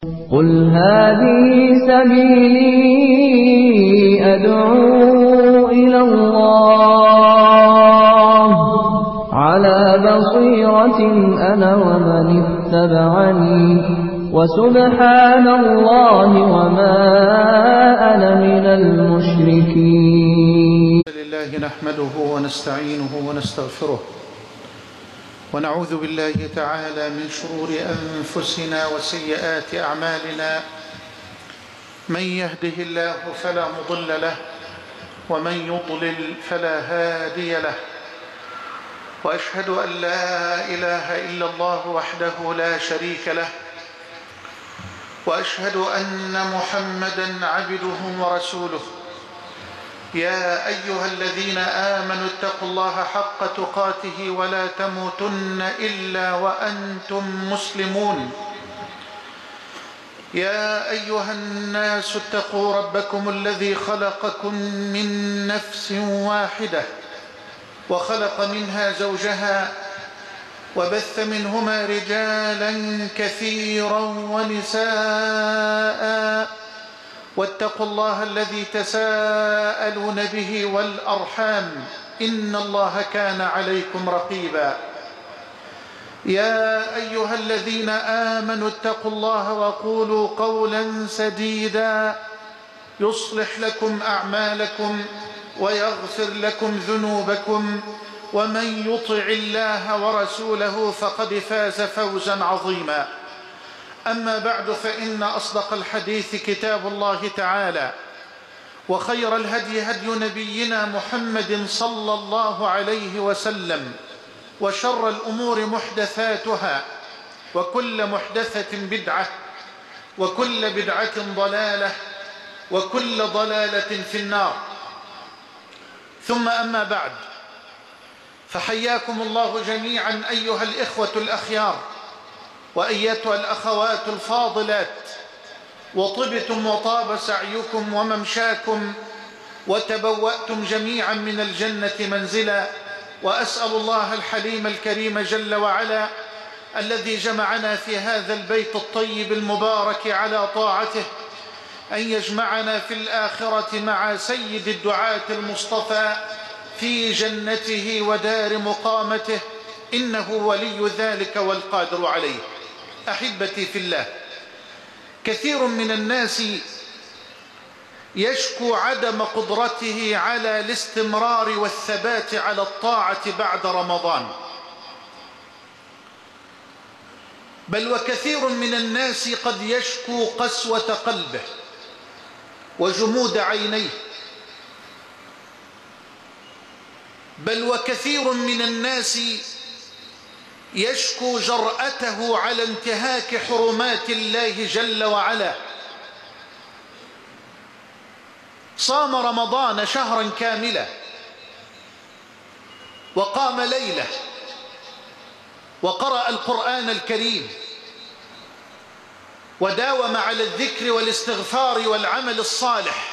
قل هذه سبيلي أدعو إلى الله على بصيرة أنا ومن اتبعني وسبحان الله وما أنا من المشركين. لله نحمده ونستعينه ونستغفره ونعوذ بالله تعالى من شرور أنفسنا وسيئات أعمالنا. من يهده الله فلا مضل له ومن يضلل فلا هادي له، وأشهد أن لا إله إلا الله وحده لا شريك له، وأشهد أن محمدًا عبده ورسوله. يا أيها الذين آمنوا اتقوا الله حق تقاته ولا تموتن إلا وأنتم مسلمون. يا أيها الناس اتقوا ربكم الذي خلقكم من نفس واحدة وخلق منها زوجها وبث منهما رجالا كثيرا ونساء، واتقوا الله الذي تساءلون به والأرحام إن الله كان عليكم رقيبا. يا أيها الذين آمنوا اتقوا الله وقولوا قولا سديدا يصلح لكم أعمالكم ويغفر لكم ذنوبكم، ومن يطع الله ورسوله فقد فاز فوزا عظيما. أما بعد، فإن أصدق الحديث كتاب الله تعالى، وخير الهدي هدي نبينا محمد صلى الله عليه وسلم، وشر الأمور محدثاتها، وكل محدثة بدعة، وكل بدعة ضلالة، وكل ضلالة في النار. ثم أما بعد، فحياكم الله جميعا أيها الإخوة الأخيار وأيتها الأخوات الفاضلات، وطبتم وطاب سعيكم وممشاكم وتبوأتم جميعا من الجنة منزلا. وأسأل الله الحليم الكريم جل وعلا الذي جمعنا في هذا البيت الطيب المبارك على طاعته أن يجمعنا في الآخرة مع سيد الدعاة المصطفى في جنته ودار مقامته، إنه ولي ذلك والقادر عليه. أحبتي في الله، كثير من الناس يشكو عدم قدرته على الاستمرار والثبات على الطاعة بعد رمضان، بل وكثير من الناس قد يشكو قسوة قلبه وجمود عينيه، بل وكثير من الناس يشكو جرأته على انتهاك حرمات الله جل وعلا. صام رمضان شهرا كاملا، وقام ليلة، وقرأ القرآن الكريم، وداوم على الذكر والاستغفار والعمل الصالح،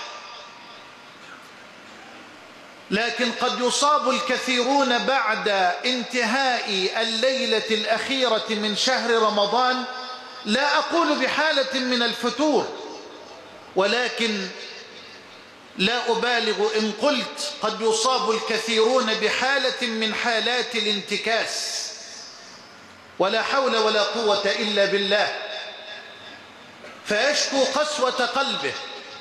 لكن قد يصاب الكثيرون بعد انتهاء الليلة الأخيرة من شهر رمضان، لا أقول بحالة من الفتور، ولكن لا أبالغ إن قلت قد يصاب الكثيرون بحالة من حالات الانتكاس، ولا حول ولا قوة إلا بالله، فيشكو قسوة قلبه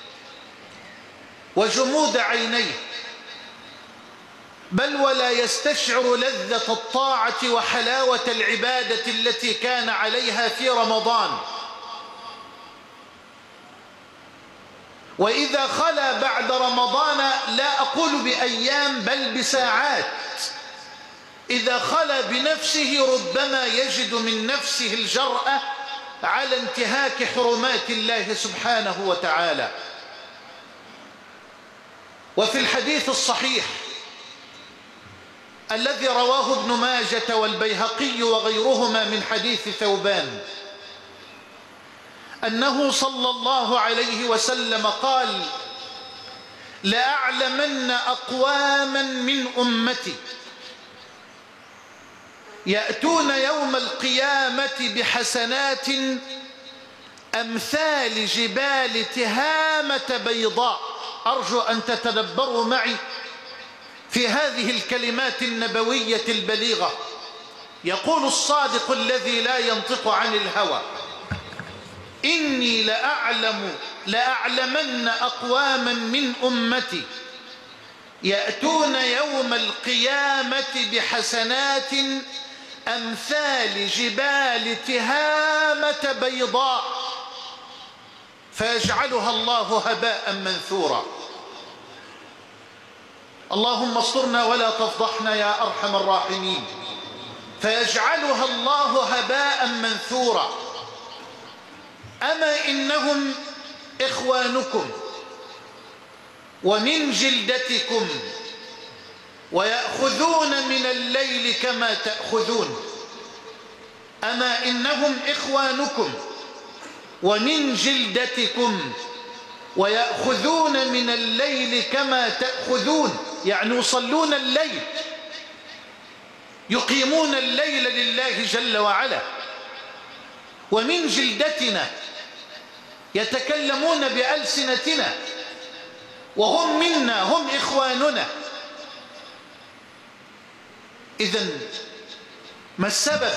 وجمود عينيه، بل ولا يستشعر لذة الطاعة وحلاوة العبادة التي كان عليها في رمضان. وإذا خلا بعد رمضان، لا أقول بأيام بل بساعات، إذا خلا بنفسه ربما يجد من نفسه الجرأة على انتهاك حرمات الله سبحانه وتعالى. وفي الحديث الصحيح الذي رواه ابن ماجة والبيهقي وغيرهما من حديث ثوبان، أنه صلى الله عليه وسلم قال: لأعلمن أقواما من أمتي يأتون يوم القيامة بحسنات أمثال جبال تهامة بيضاء. أرجو أن تتدبروا معي في هذه الكلمات النبوية البليغة. يقول الصادق الذي لا ينطق عن الهوى: إني لأعلمن أقواما من أمتي يأتون يوم القيامة بحسنات أمثال جبال تهامة بيضاء فيجعلها الله هباء منثورا. اللهم استرنا ولا تفضحنا يا أرحم الراحمين. فيجعلها الله هباء منثورا. أما إنهم إخوانكم ومن جلدتكم ويأخذون من الليل كما تأخذون. أما إنهم إخوانكم ومن جلدتكم ويأخذون من الليل كما تأخذون، يعني يصلون الليل، يقيمون الليل لله جل وعلا. ومن جلدتنا يتكلمون بألسنتنا، وهم منا، هم إخواننا. إذن ما السبب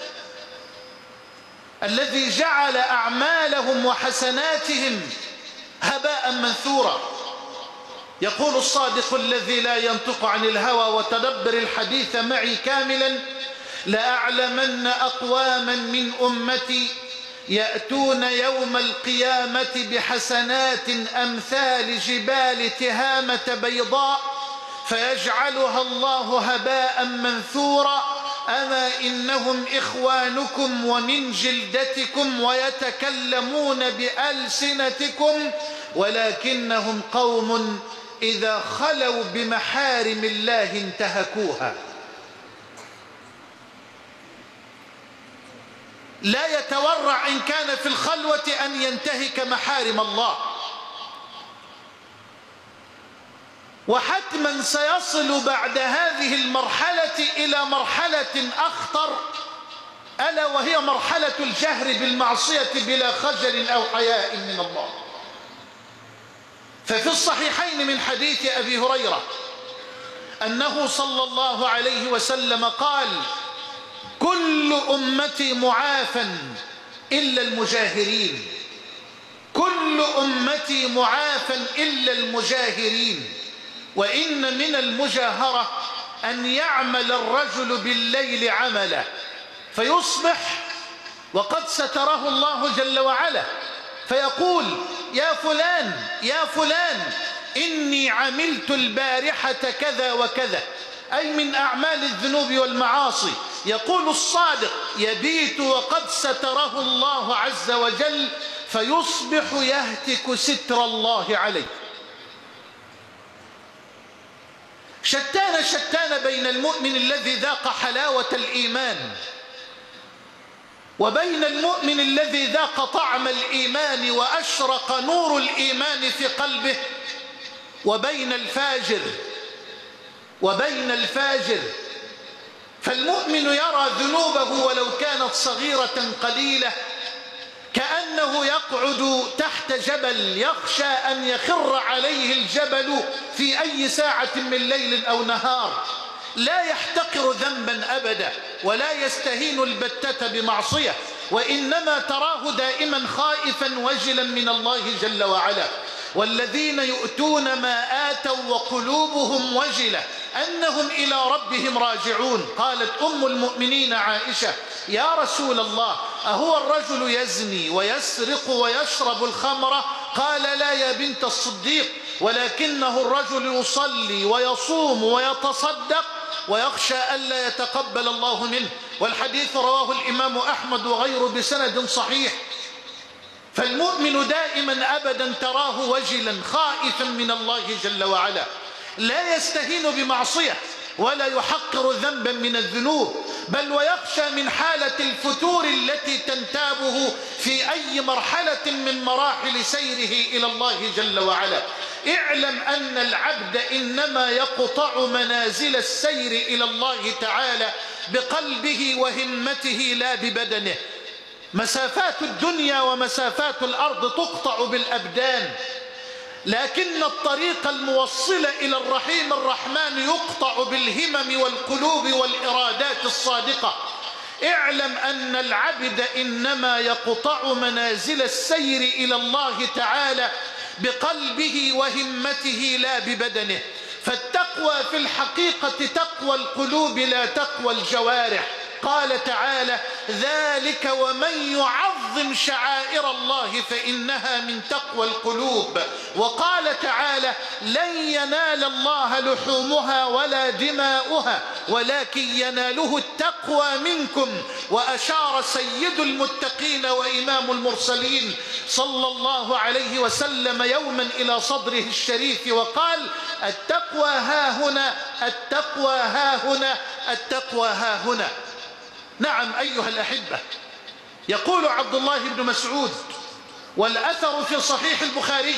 الذي جعل أعمالهم وحسناتهم هباء منثورا؟ يقول الصادق الذي لا ينطق عن الهوى، وتدبر الحديث معي كاملا: لأعلمن أقواما من أمتي يأتون يوم القيامة بحسنات أمثال جبال تهامة بيضاء فيجعلها الله هباء منثورا. أما إنهم إخوانكم ومن جلدتكم ويتكلمون بألسنتكم ولكنهم قوم إذا خلوا بمحارم الله انتهكوها. لا يتورع إن كان في الخلوة أن ينتهك محارم الله. وحتما سيصل بعد هذه المرحلة إلى مرحلة أخطر، ألا وهي مرحلة الجهر بالمعصية بلا خجل أو حياء من الله. ففي الصحيحين من حديث أبي هريرة أنه صلى الله عليه وسلم قال: كل أمتي معافى إلا المجاهرين، كل أمتي معافى إلا المجاهرين. وإن من المجاهرة أن يعمل الرجل بالليل عمله فيصبح وقد ستره الله جل وعلا، فيقول: يا فلان يا فلان إني عملت البارحة كذا وكذا، أي من أعمال الذنوب والمعاصي. يقول الصادق: يبيت وقد ستره الله عز وجل فيصبح يهتك ستر الله عليه. شتان بين المؤمن الذي ذاق حلاوة الإيمان وبين المؤمن الذي ذاق طعم الإيمان وأشرق نور الإيمان في قلبه وبين الفاجر. فالمؤمن يرى ذنوبه ولو كانت صغيرة قليلة كأنه يقعد تحت جبل يخشى أن يخر عليه الجبل في أي ساعة من ليل أو نهار. لا يحتقر ذنبا أبدا ولا يستهين البتة بمعصية، وإنما تراه دائما خائفا وجلا من الله جل وعلا. والذين يؤتون ما آتوا وقلوبهم وجلة أنهم إلى ربهم راجعون. قالت أم المؤمنين عائشة: يا رسول الله، أهو الرجل يزني ويسرق ويشرب الخمر؟ قال: لا يا بنت الصديق، ولكنه الرجل يصلي ويصوم ويتصدق ويخشى ألا يتقبل الله منه. والحديث رواه الإمام أحمد وغيره بسند صحيح. فالمؤمن دائما أبدا تراه وجلا خائفا من الله جل وعلا، لا يستهين بمعصية ولا يحقر ذنبا من الذنوب، بل ويخشى من حالة الفتور التي تنتابه في أي مرحلة من مراحل سيره إلى الله جل وعلا. اعلم أن العبد إنما يقطع منازل السير إلى الله تعالى بقلبه وهمته لا ببدنه. مسافات الدنيا ومسافات الأرض تقطع بالأبدان، لكن الطريق الموصل إلى الرحيم الرحمن يقطع بالهمم والقلوب والإرادات الصادقة. اعلم أن العبد إنما يقطع منازل السير إلى الله تعالى بقلبه وهمته لا ببدنه، فالتقوى في الحقيقة تقوى القلوب لا تقوى الجوارح. قال تعالى: ذلك ومن يعظم شعائر الله فإنها من تقوى القلوب. وقال تعالى: لن ينال الله لحومها ولا دماؤها ولكن يناله التقوى منكم. وأشار سيد المتقين وإمام المرسلين صلى الله عليه وسلم يوما إلى صدره الشريف وقال: التقوى ها هنا، التقوى ها هنا، التقوى ها هنا. نعم أيها الأحبة، يقول عبد الله بن مسعود والأثر في صحيح البخاري: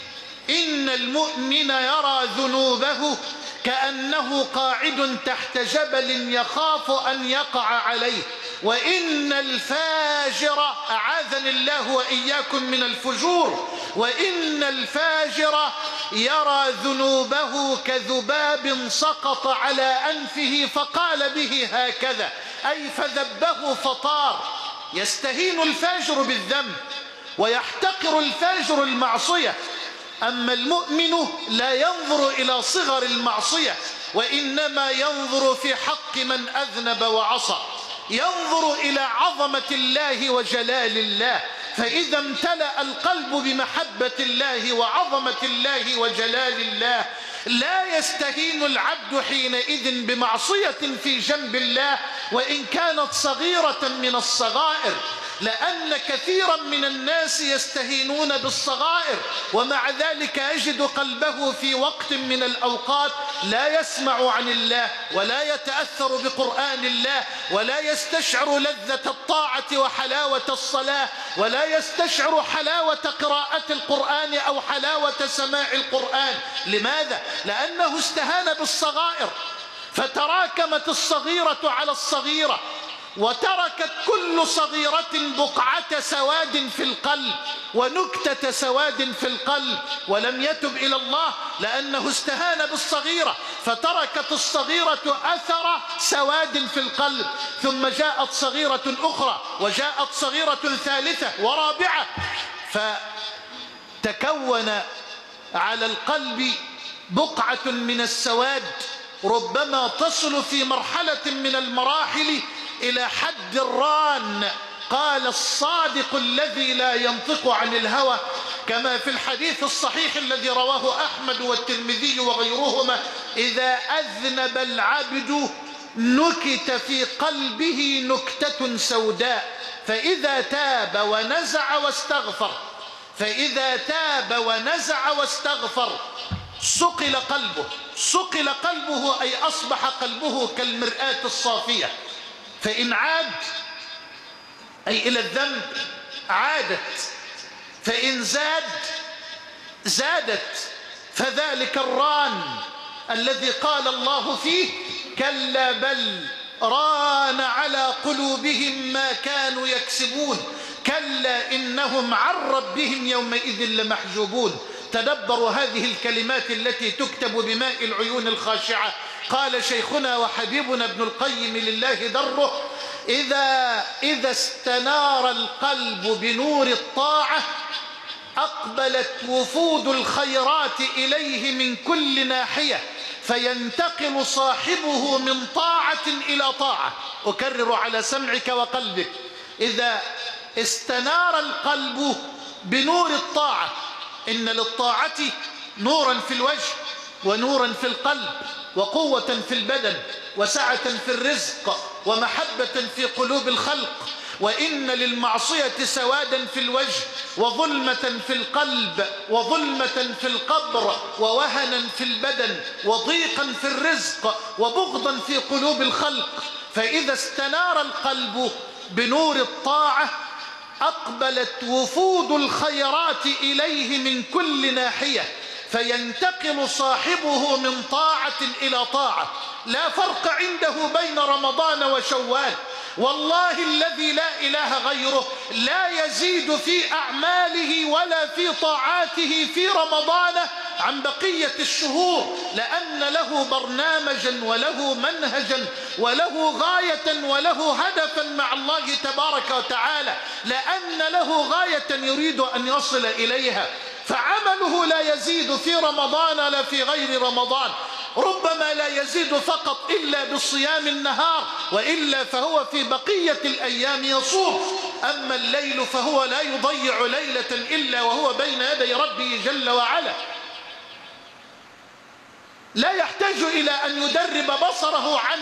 إن المؤمن يرى ذنوبه كأنه قاعد تحت جبل يخاف أن يقع عليه، وإن الفاجر، أعاذني الله وإياكم من الفجور، وإن الفاجر يرى ذنوبه كذباب سقط على أنفه فقال به هكذا، أي فذبه فطار. يستهين الفاجر بالذنب ويحتقر الفاجر المعصية، أما المؤمن لا ينظر إلى صغر المعصية، وإنما ينظر في حق من أذنب وعصى، ينظر إلى عظمة الله وجلال الله. فإذا امتلأ القلب بمحبة الله وعظمة الله وجلال الله لا يستهين العبد حينئذ بمعصية في جنب الله وإن كانت صغيرة من الصغائر، لأن كثيرا من الناس يستهينون بالصغائر ومع ذلك يجد قلبه في وقت من الأوقات لا يسمع عن الله ولا يتأثر بقرآن الله ولا يستشعر لذة الطاعة وحلاوة الصلاة ولا يستشعر حلاوة قراءة القرآن أو حلاوة سماع القرآن. لماذا؟ لأنه استهان بالصغائر، فتراكمت الصغيرة على الصغيرة، وتركت كل صغيرة بقعة سواد في القلب ونكتة سواد في القلب، ولم يتب إلى الله لأنه استهان بالصغيرة، فتركت الصغيرة أثر سواد في القلب. ثم جاءت صغيرة أخرى وجاءت صغيرة ثالثة ورابعة، فتكون على القلب بقعة من السواد ربما تصل في مرحلة من المراحل إلى حد الران. قال الصادق الذي لا ينطق عن الهوى كما في الحديث الصحيح الذي رواه أحمد والترمذي وغيرهما: إذا أذنب العبد نكت في قلبه نكتة سوداء، فإذا تاب ونزع واستغفر، فإذا تاب ونزع واستغفر صقل قلبه. صقل قلبه أي أصبح قلبه كالمرآة الصافية، فإن عاد أي إلى الذنب عادت، فإن زاد زادت. فذلك الران الذي قال الله فيه: كلا بل ران على قلوبهم ما كانوا يكسبون، كلا إنهم عن ربهم يومئذ لمحجوبون. تدبروا هذه الكلمات التي تكتب بماء العيون الخاشعة. قال شيخنا وحبيبنا ابن القيم لله دره: إذا استنار القلب بنور الطاعة أقبلت وفود الخيرات إليه من كل ناحية، فينتقل صاحبه من طاعة إلى طاعة. أكرر على سمعك وقلبك: إذا استنار القلب بنور الطاعة، إن للطاعة نورا في الوجه ونورا في القلب وقوة في البدن وسعة في الرزق ومحبة في قلوب الخلق، وإن للمعصية سوادا في الوجه وظلمة في القلب وظلمة في القبر ووهنا في البدن وضيقا في الرزق وبغضا في قلوب الخلق. فإذا استنار القلب بنور الطاعة أقبلت وفود الخيرات إليه من كل ناحية، فينتقل صاحبه من طاعة إلى طاعة. لا فرق عنده بين رمضان وشوال، والله الذي لا إله غيره لا يزيد في أعماله ولا في طاعاته في رمضان عن بقية الشهور، لأن له برنامجا وله منهجا وله غاية وله هدفا مع الله تبارك وتعالى، لأن له غاية يريد أن يصل إليها، فعمله لا يزيد في رمضان لا في غير رمضان. ربما لا يزيد فقط إلا بصيام النهار، وإلا فهو في بقية الأيام يصوم. أما الليل فهو لا يضيع ليلة إلا وهو بين يدي ربه جل وعلا، لا يحتاج إلى أن يدرب بصره عن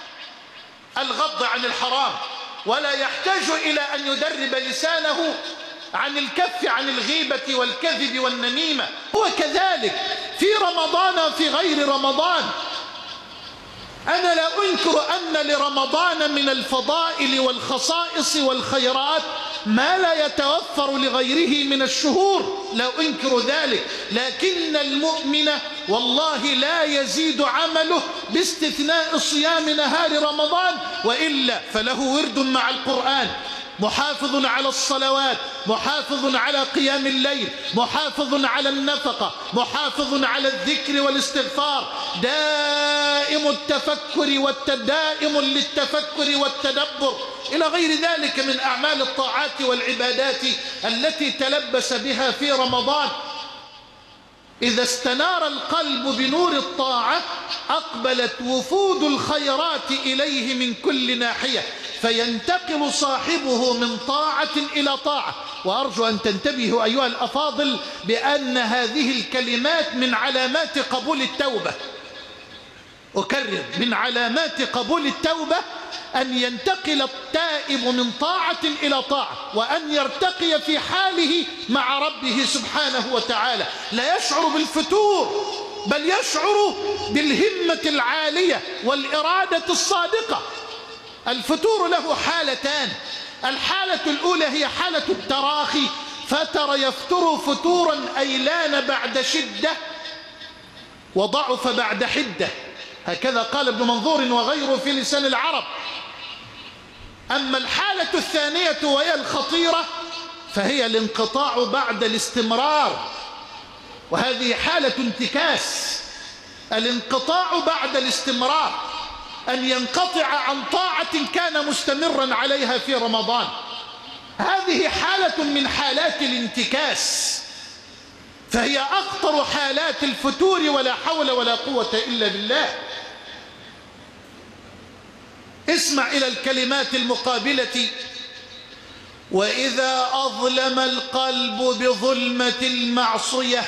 الغض عن الحرام، ولا يحتاج إلى أن يدرب لسانه عن الكف عن الغيبة والكذب والنميمة. هو كذلك في رمضان في غير رمضان. أنا لا أنكر أن لرمضان من الفضائل والخصائص والخيرات ما لا يتوفر لغيره من الشهور، لا أنكر ذلك، لكن المؤمن والله لا يزيد عمله باستثناء صيام نهار رمضان، وإلا فله ورد مع القرآن، محافظ على الصلوات، محافظ على قيام الليل، محافظ على النفقة، محافظ على الذكر والاستغفار، دائم التفكر والدائم للتفكر والتدبر إلى غير ذلك من أعمال الطاعات والعبادات التي تلبس بها في رمضان. إذا استنار القلب بنور الطاعة أقبلت وفود الخيرات إليه من كل ناحية، فينتقل صاحبه من طاعة إلى طاعة. وأرجو أن تنتبهوا أيها الأفاضل بأن هذه الكلمات من علامات قبول التوبة. أكرر، من علامات قبول التوبة أن ينتقل التائب من طاعة إلى طاعة، وأن يرتقي في حاله مع ربه سبحانه وتعالى، لا يشعر بالفتور بل يشعر بالهمة العالية والإرادة الصادقة. الفتور له حالتان، الحالة الأولى هي حالة التراخي، فتر يفتر فتورا أي لان بعد شدة وضعف بعد حدة، هكذا قال ابن منظور وغيره في لسان العرب. أما الحالة الثانية وهي الخطيرة فهي الانقطاع بعد الاستمرار، وهذه حالة انتكاس. الانقطاع بعد الاستمرار أن ينقطع عن طاعة كان مستمرا عليها في رمضان، هذه حالة من حالات الانتكاس، فهي أخطر حالات الفتور، ولا حول ولا قوة إلا بالله. اسمع إلى الكلمات المقابلة: وإذا أظلم القلب بظلمة المعصية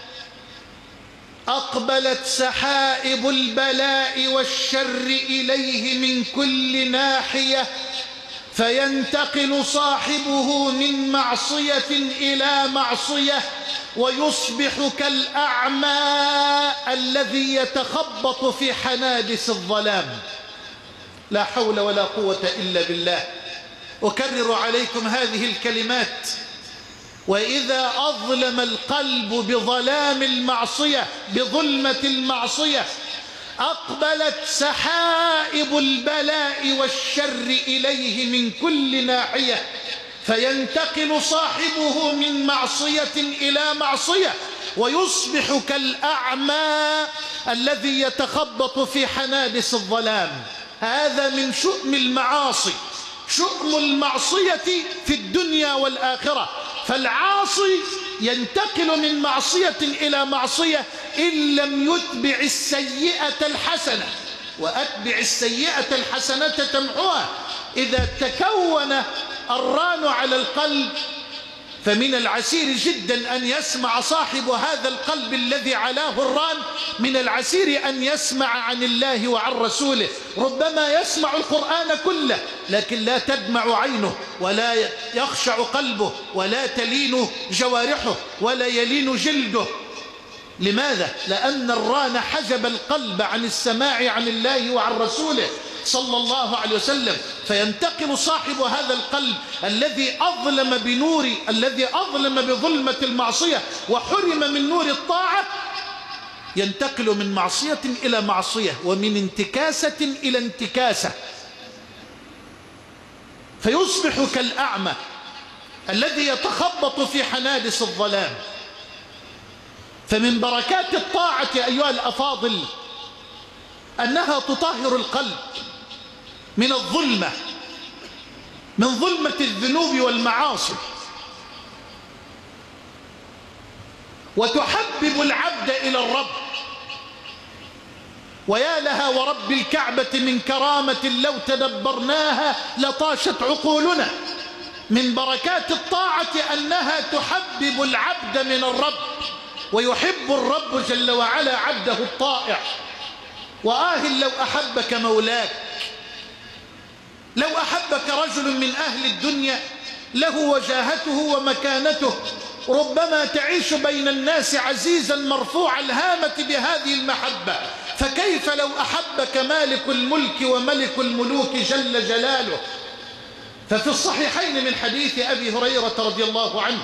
أقبلت سحائب البلاء والشر إليه من كل ناحية، فينتقل صاحبه من معصية إلى معصية، ويصبح كالأعمى الذي يتخبط في حنادس الظلام. لا حول ولا قوة إلا بالله. أكرر عليكم هذه الكلمات: وإذا أظلم القلب بظلام المعصية بظلمة المعصية أقبلت سحائب البلاء والشر إليه من كل ناحية، فينتقل صاحبه من معصية إلى معصية، ويصبح كالأعمى الذي يتخبط في حنادس الظلام. هذا من شؤم المعاصي، شؤم المعصية في الدنيا والآخرة. فالعاصي ينتقل من معصية إلى معصية إن لم يتبع السيئة الحسنة، وأتبع السيئة الحسنة تمحوها. إذا تكون الران على القلب فمن العسير جدا أن يسمع صاحب هذا القلب الذي علاه الران، من العسير أن يسمع عن الله وعن رسوله. ربما يسمع القرآن كله لكن لا تدمع عينه، ولا يخشع قلبه، ولا تلين جوارحه، ولا يلين جلده. لماذا؟ لأن الران حجب القلب عن السماع عن الله وعن رسوله صلى الله عليه وسلم. فينتقل صاحب هذا القلب الذي أظلم بظلمة المعصية وحرم من نور الطاعة، ينتقل من معصية إلى معصية، ومن انتكاسة إلى انتكاسة. فيصبح كالأعمى الذي يتخبط في حنادس الظلام. فمن بركات الطاعة أيها الأفاضل أنها تطهر القلب من الظلمة، من ظلمة الذنوب والمعاصي، وتحبب العبد إلى الرب. ويا لها ورب الكعبة من كرامة لو تدبرناها لطاشت عقولنا. من بركات الطاعة أنها تحبب العبد من الرب، ويحب الرب جل وعلا عبده الطائع. لو أحبك مولاك، لو أحبك رجل من أهل الدنيا له وجاهته ومكانته، ربما تعيش بين الناس عزيزا مرفوع الهامة بهذه المحبة، فكيف لو أحبك مالك الملك وملك الملوك جل جلاله؟ ففي الصحيحين من حديث أبي هريرة رضي الله عنه،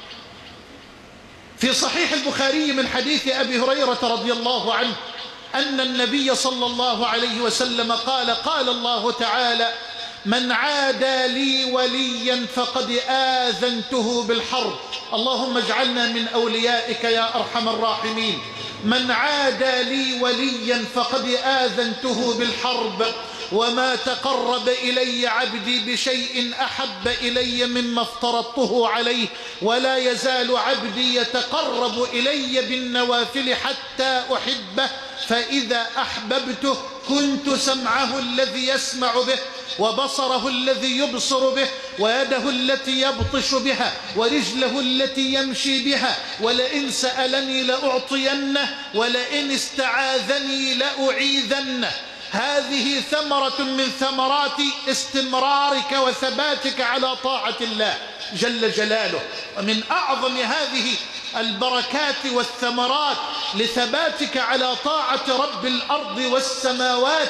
في صحيح البخاري من حديث أبي هريرة رضي الله عنه أن النبي صلى الله عليه وسلم قال: قال الله تعالى: من عادى لي وليا فقد آذنته بالحرب. اللهم اجعلنا من أوليائك يا أرحم الراحمين. من عادى لي وليا فقد آذنته بالحرب، وما تقرب إلي عبدي بشيء أحب إلي مما افترضته عليه، ولا يزال عبدي يتقرب إلي بالنوافل حتى أحبه، فإذا أحببته كنت سمعه الذي يسمع به، وبصره الذي يبصر به، ويده التي يبطش بها، ورجله التي يمشي بها، ولئن سألني لأعطينه، ولئن استعاذني لأعيذنه. هذه ثمرة من ثمرات استمرارك وثباتك على طاعة الله جل جلاله. ومن أعظم هذه البركات والثمرات لثباتك على طاعة رب الأرض والسماوات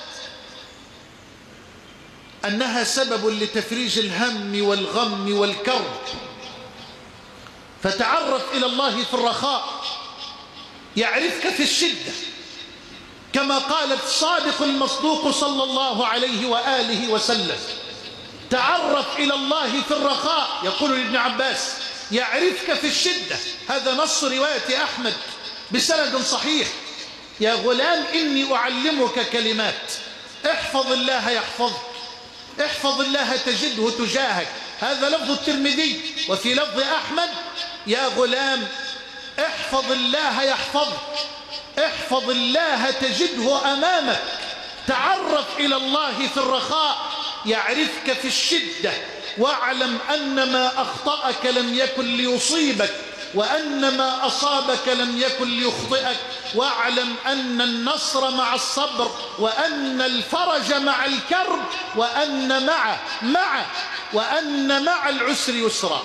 أنها سبب لتفريج الهم والغم والكرب. فتعرف إلى الله في الرخاء يعرفك في الشدة، كما قال الصادق المصدوق صلى الله عليه وآله وسلم: تعرف إلى الله في الرخاء، يقول لابن عباس: يعرفك في الشدة. هذا نص رواية أحمد بسند صحيح. يا غلام إني أعلمك كلمات، احفظ الله يحفظك، احفظ الله تجده تجاهك. هذا لفظ الترمذي. وفي لفظ أحمد: يا غلام احفظ الله يحفظك، احفظ الله تجده أمامك. تعرف إلى الله في الرخاء يعرفك في الشدة، واعلم أن ما أخطأك لم يكن ليصيبك، وأن ما أصابك لم يكن ليخطئك، واعلم أن النصر مع الصبر، وأن الفرج مع الكرب، وأن مع العسر يسرا.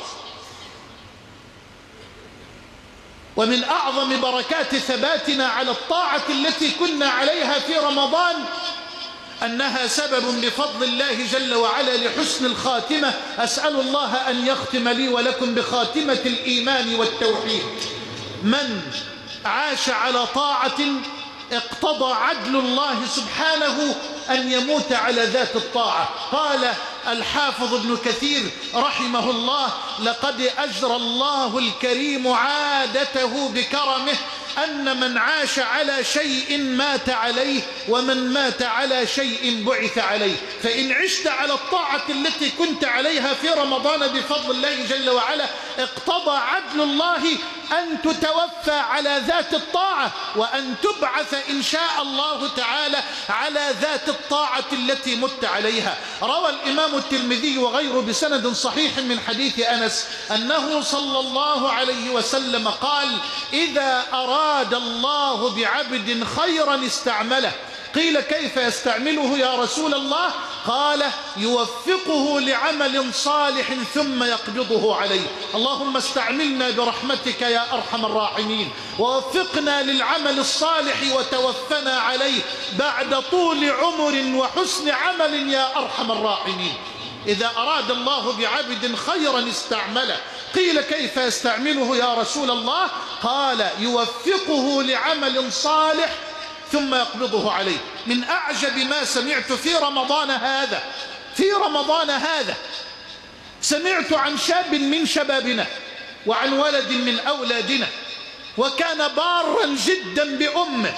ومن أعظم بركات ثباتنا على الطاعة التي كنا عليها في رمضان أنها سبب بفضل الله جل وعلا لحسن الخاتمة. أسأل الله أن يختم لي ولكم بخاتمة الإيمان والتوحيد. من عاش على طاعة اقتضى عدل الله سبحانه أن يموت على ذات الطاعة. قال الحافظ ابن كثير رحمه الله: لقد أجرى الله الكريم عادته بكرمه أن من عاش على شيء مات عليه، ومن مات على شيء بعث عليه. فإن عشت على الطاعة التي كنت عليها في رمضان بفضل الله جل وعلا، اقتضى عدل الله أن تتوفى على ذات الطاعة، وأن تبعث إن شاء الله تعالى على ذات الطاعة التي مت عليها. روى الإمام الترمذي وغيره بسند صحيح من حديث أنس أنه صلى الله عليه وسلم قال: إذا أراد الله بعبد خيرا استعمله. قيل: كيف يستعمله يا رسول الله؟ قال: يوفقه لعمل صالح ثم يقبضه عليه. اللهم استعملنا برحمتك يا أرحم الراحمين، ووفقنا للعمل الصالح وتوفنا عليه بعد طول عمر وحسن عمل يا أرحم الراحمين. إذا أراد الله بعبد خيرا استعمله. قيل: كيف يستعمله يا رسول الله؟ قال: يوفقه لعمل صالح ثم يقبضه عليه. من أعجب ما سمعت في رمضان هذا في رمضان هذا سمعت عن شاب من شبابنا وعن ولد من أولادنا، وكان بارا جدا بأمه،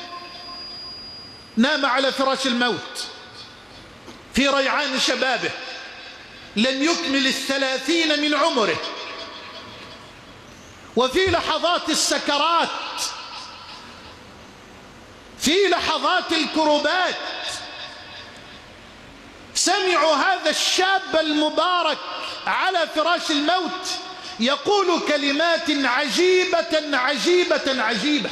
نام على فراش الموت في ريعان شبابه، لم يكمل 30 من عمره، وفي لحظات السكرات، في لحظات الكربات، سمعوا هذا الشاب المبارك على فراش الموت يقول كلمات عجيبة عجيبة عجيبة.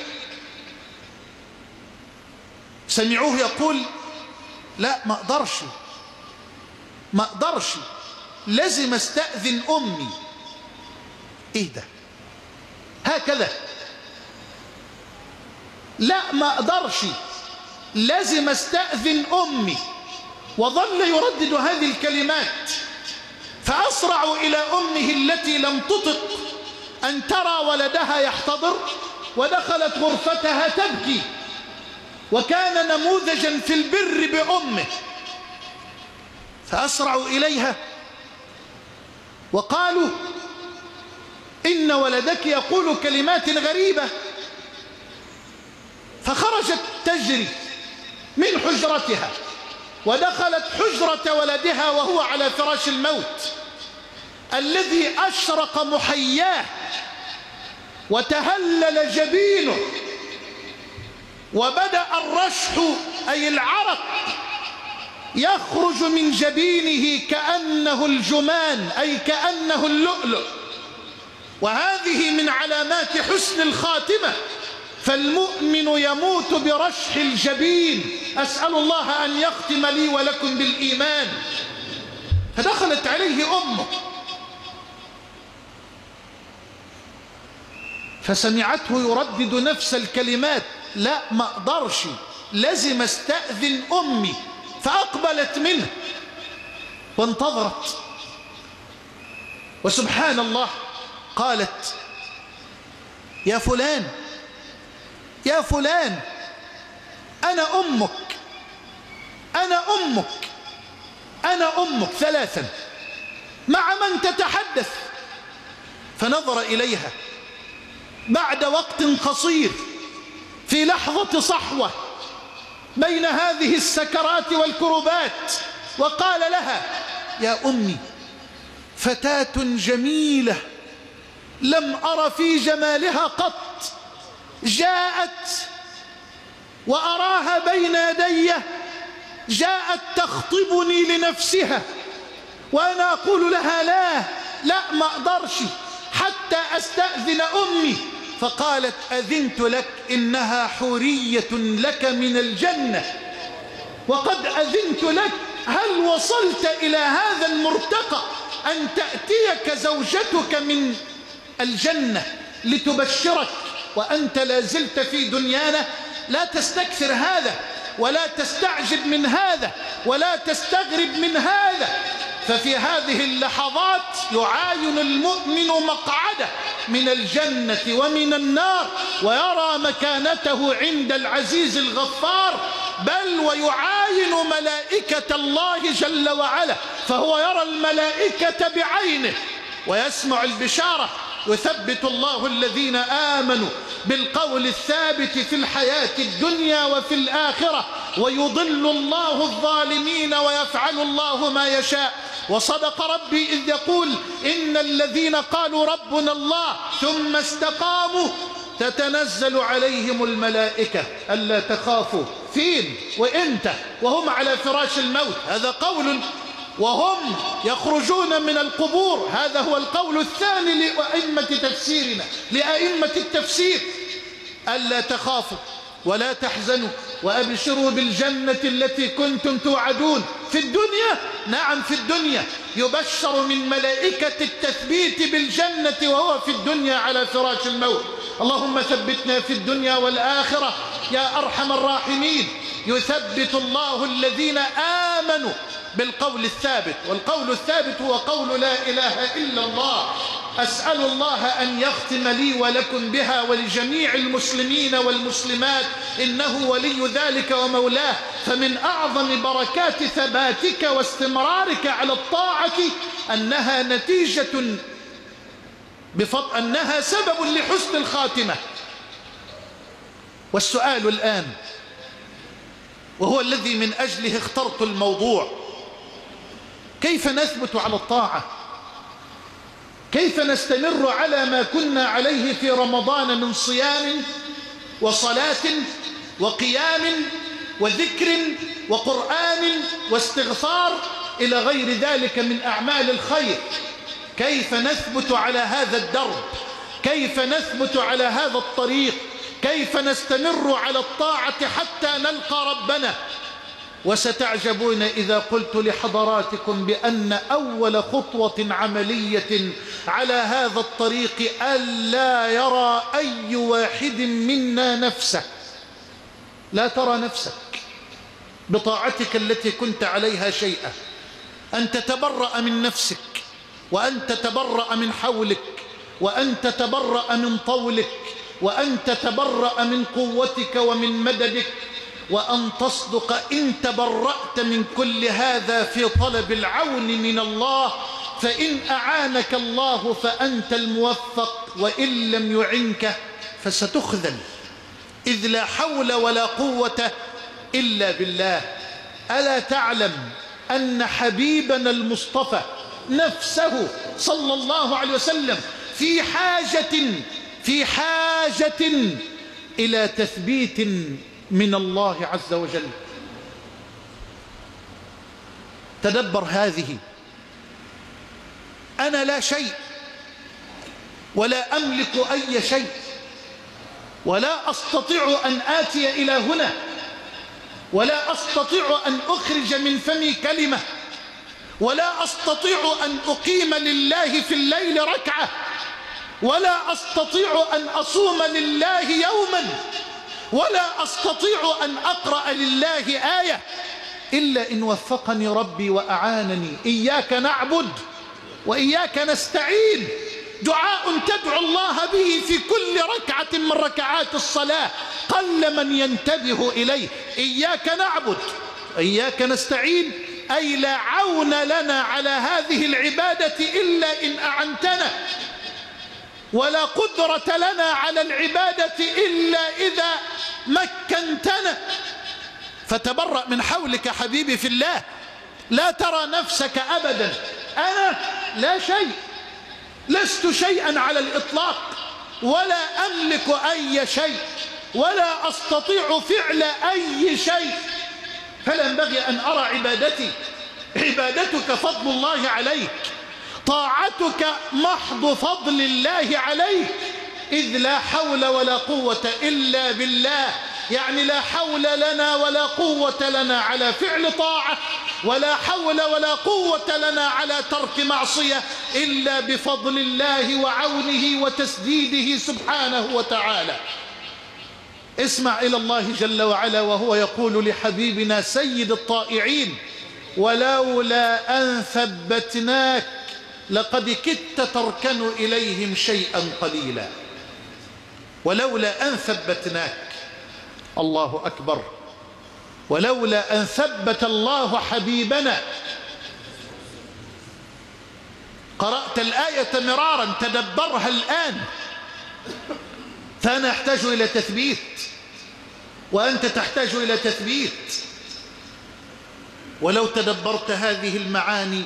سمعوه يقول: لا ما اقدرش، لازم استأذن أمي. ايه ده؟ هكذا، لا ما اقدرش، لازم استأذن أمي. وظل يردد هذه الكلمات، فأسرعوا إلى أمه التي لم تطق أن ترى ولدها يحتضر، ودخلت غرفتها تبكي، وكان نموذجا في البر بأمه. فأسرعوا إليها وقالوا: إن ولدك يقول كلمات غريبة. فخرجت تجري من حجرتها ودخلت حجرة ولدها وهو على فراش الموت، الذي أشرق محياه وتهلل جبينه، وبدأ الرشح أي العرق يخرج من جبينه كأنه الجمان أي كأنه اللؤلؤ. وهذه من علامات حسن الخاتمة، فالمؤمن يموت برشح الجبين. أسأل الله أن يختم لي ولكم بالإيمان. فدخلت عليه أمه فسمعته يردد نفس الكلمات: لا ما اقدرش، لازم استأذن أمي. فأقبلت منه وانتظرت، وسبحان الله قالت: يا فلان يا فلان، أنا أمك أنا أمك أنا أمك، ثلاثا، مع من تتحدث؟ فنظر إليها بعد وقت قصير في لحظة صحوة بين هذه السكرات والكربات، وقال لها: يا أمي، فتاة جميلة لم أر في جمالها قط، جاءت وأراها بين يدي، جاءت تخطبني لنفسها، وأنا أقول لها: لا ما أقدرش حتى أستأذن أمي. فقالت: أذنت لك، إنها حورية لك من الجنة، وقد أذنت لك. هل وصلت إلى هذا المرتقى أن تأتيك زوجتك من الجنة لتبشرك وأنت لا زلت في دنيانا؟ لا تستكثر هذا، ولا تستعجب من هذا، ولا تستغرب من هذا. ففي هذه اللحظات يعاين المؤمن مقعده من الجنة ومن النار، ويرى مكانته عند العزيز الغفار، بل ويعاين ملائكة الله جل وعلا، فهو يرى الملائكة بعينه ويسمع البشارة. يثبت الله الذين آمنوا بالقول الثابت في الحياة الدنيا وفي الآخرة، ويضل الله الظالمين ويفعل الله ما يشاء. وصدق ربي إذ يقول: إن الذين قالوا ربنا الله ثم استقاموا تتنزل عليهم الملائكة ألا تخافوا. فين وإمتى؟ وهم على فراش الموت، هذا قول. وهم يخرجون من القبور، هذا هو القول الثاني لأئمة تفسيرنا، لأئمة التفسير: ألا تخافوا ولا تحزنوا وأبشروا بالجنة التي كنتم توعدون. في الدنيا، نعم في الدنيا، يبشر من ملائكة التثبيت بالجنة وهو في الدنيا على فراش الموت. اللهم ثبتنا في الدنيا والآخرة يا أرحم الراحمين. يثبت الله الذين آمنوا بالقول الثابت، والقول الثابت هو قول لا إله إلا الله. أسأل الله أن يختم لي ولكم بها ولجميع المسلمين والمسلمات، إنه ولي ذلك ومولاه. فمن أعظم بركات ثباتك واستمرارك على الطاعة أنها نتيجة أنها سبب لحسن الخاتمة. والسؤال الآن، وهو الذي من أجله اخترت الموضوع: كيف نثبت على الطاعة؟ كيف نستمر على ما كنا عليه في رمضان من صيام وصلاة وقيام وذكر وقرآن واستغفار إلى غير ذلك من أعمال الخير؟ كيف نثبت على هذا الدرب؟ كيف نثبت على هذا الطريق؟ كيف نستمر على الطاعة حتى نلقى ربنا؟ وستعجبون إذا قلت لحضراتكم بأن أول خطوة عملية على هذا الطريق ألا يرى أي واحد منا نفسه. لا ترى نفسك بطاعتك التي كنت عليها شيئا، أن تتبرأ من نفسك، وأن تتبرأ من حولك، وأن تتبرأ من طولك، وأن تتبرأ من قوتك ومن مددك، وأن تصدق إن تبرأت من كل هذا في طلب العون من الله، فإن أعانك الله فأنت الموفق، وإن لم يعنك فستخذل، إذ لا حول ولا قوة إلا بالله. ألا تعلم أن حبيبنا المصطفى نفسه صلى الله عليه وسلم في حاجة إلى تثبيت من الله عز وجل؟ تدبر هذه: أنا لا شيء ولا أملك أي شيء، ولا أستطيع أن آتي إلى هنا، ولا أستطيع أن أخرج من فمي كلمة، ولا أستطيع أن أقيم لله في الليل ركعة، ولا أستطيع أن أصوم لله يوما، ولا أستطيع أن أقرأ لله آية إلا إن وفقني ربي وأعانني. إياك نعبد وإياك نستعين، دعاء تدعو الله به في كل ركعة من ركعات الصلاة، قل من ينتبه إليه. إياك نعبد وإياك نستعين، أي لا عون لنا على هذه العبادة إلا إن أعنتنا، ولا قدرة لنا على العبادة إلا إذا مكنتنا. فتبرأ من حولك حبيبي في الله، لا ترى نفسك أبدا. أنا لا شيء، لست شيئا على الإطلاق، ولا أملك أي شيء، ولا أستطيع فعل أي شيء. فلا ينبغي أن أرى عبادتي، عبادتك فضل الله عليك، طاعتك محض فضل الله عليك، إذ لا حول ولا قوة إلا بالله. يعني لا حول لنا ولا قوة لنا على فعل طاعة، ولا حول ولا قوة لنا على ترك معصية، إلا بفضل الله وعونه وتسديده سبحانه وتعالى. اسمع إلى الله جل وعلا وهو يقول لحبيبنا سيد الطائعين: ولولا أن ثبتناك لقد كدت تركن إليهم شيئا قليلا. ولولا أن ثبتناك، الله أكبر، ولولا أن ثبت الله حبيبنا. قرأت الآية مرارا، تدبرها الآن. فأنا أحتاج إلى تثبيت، وأنت تحتاج إلى تثبيت. ولو تدبرت هذه المعاني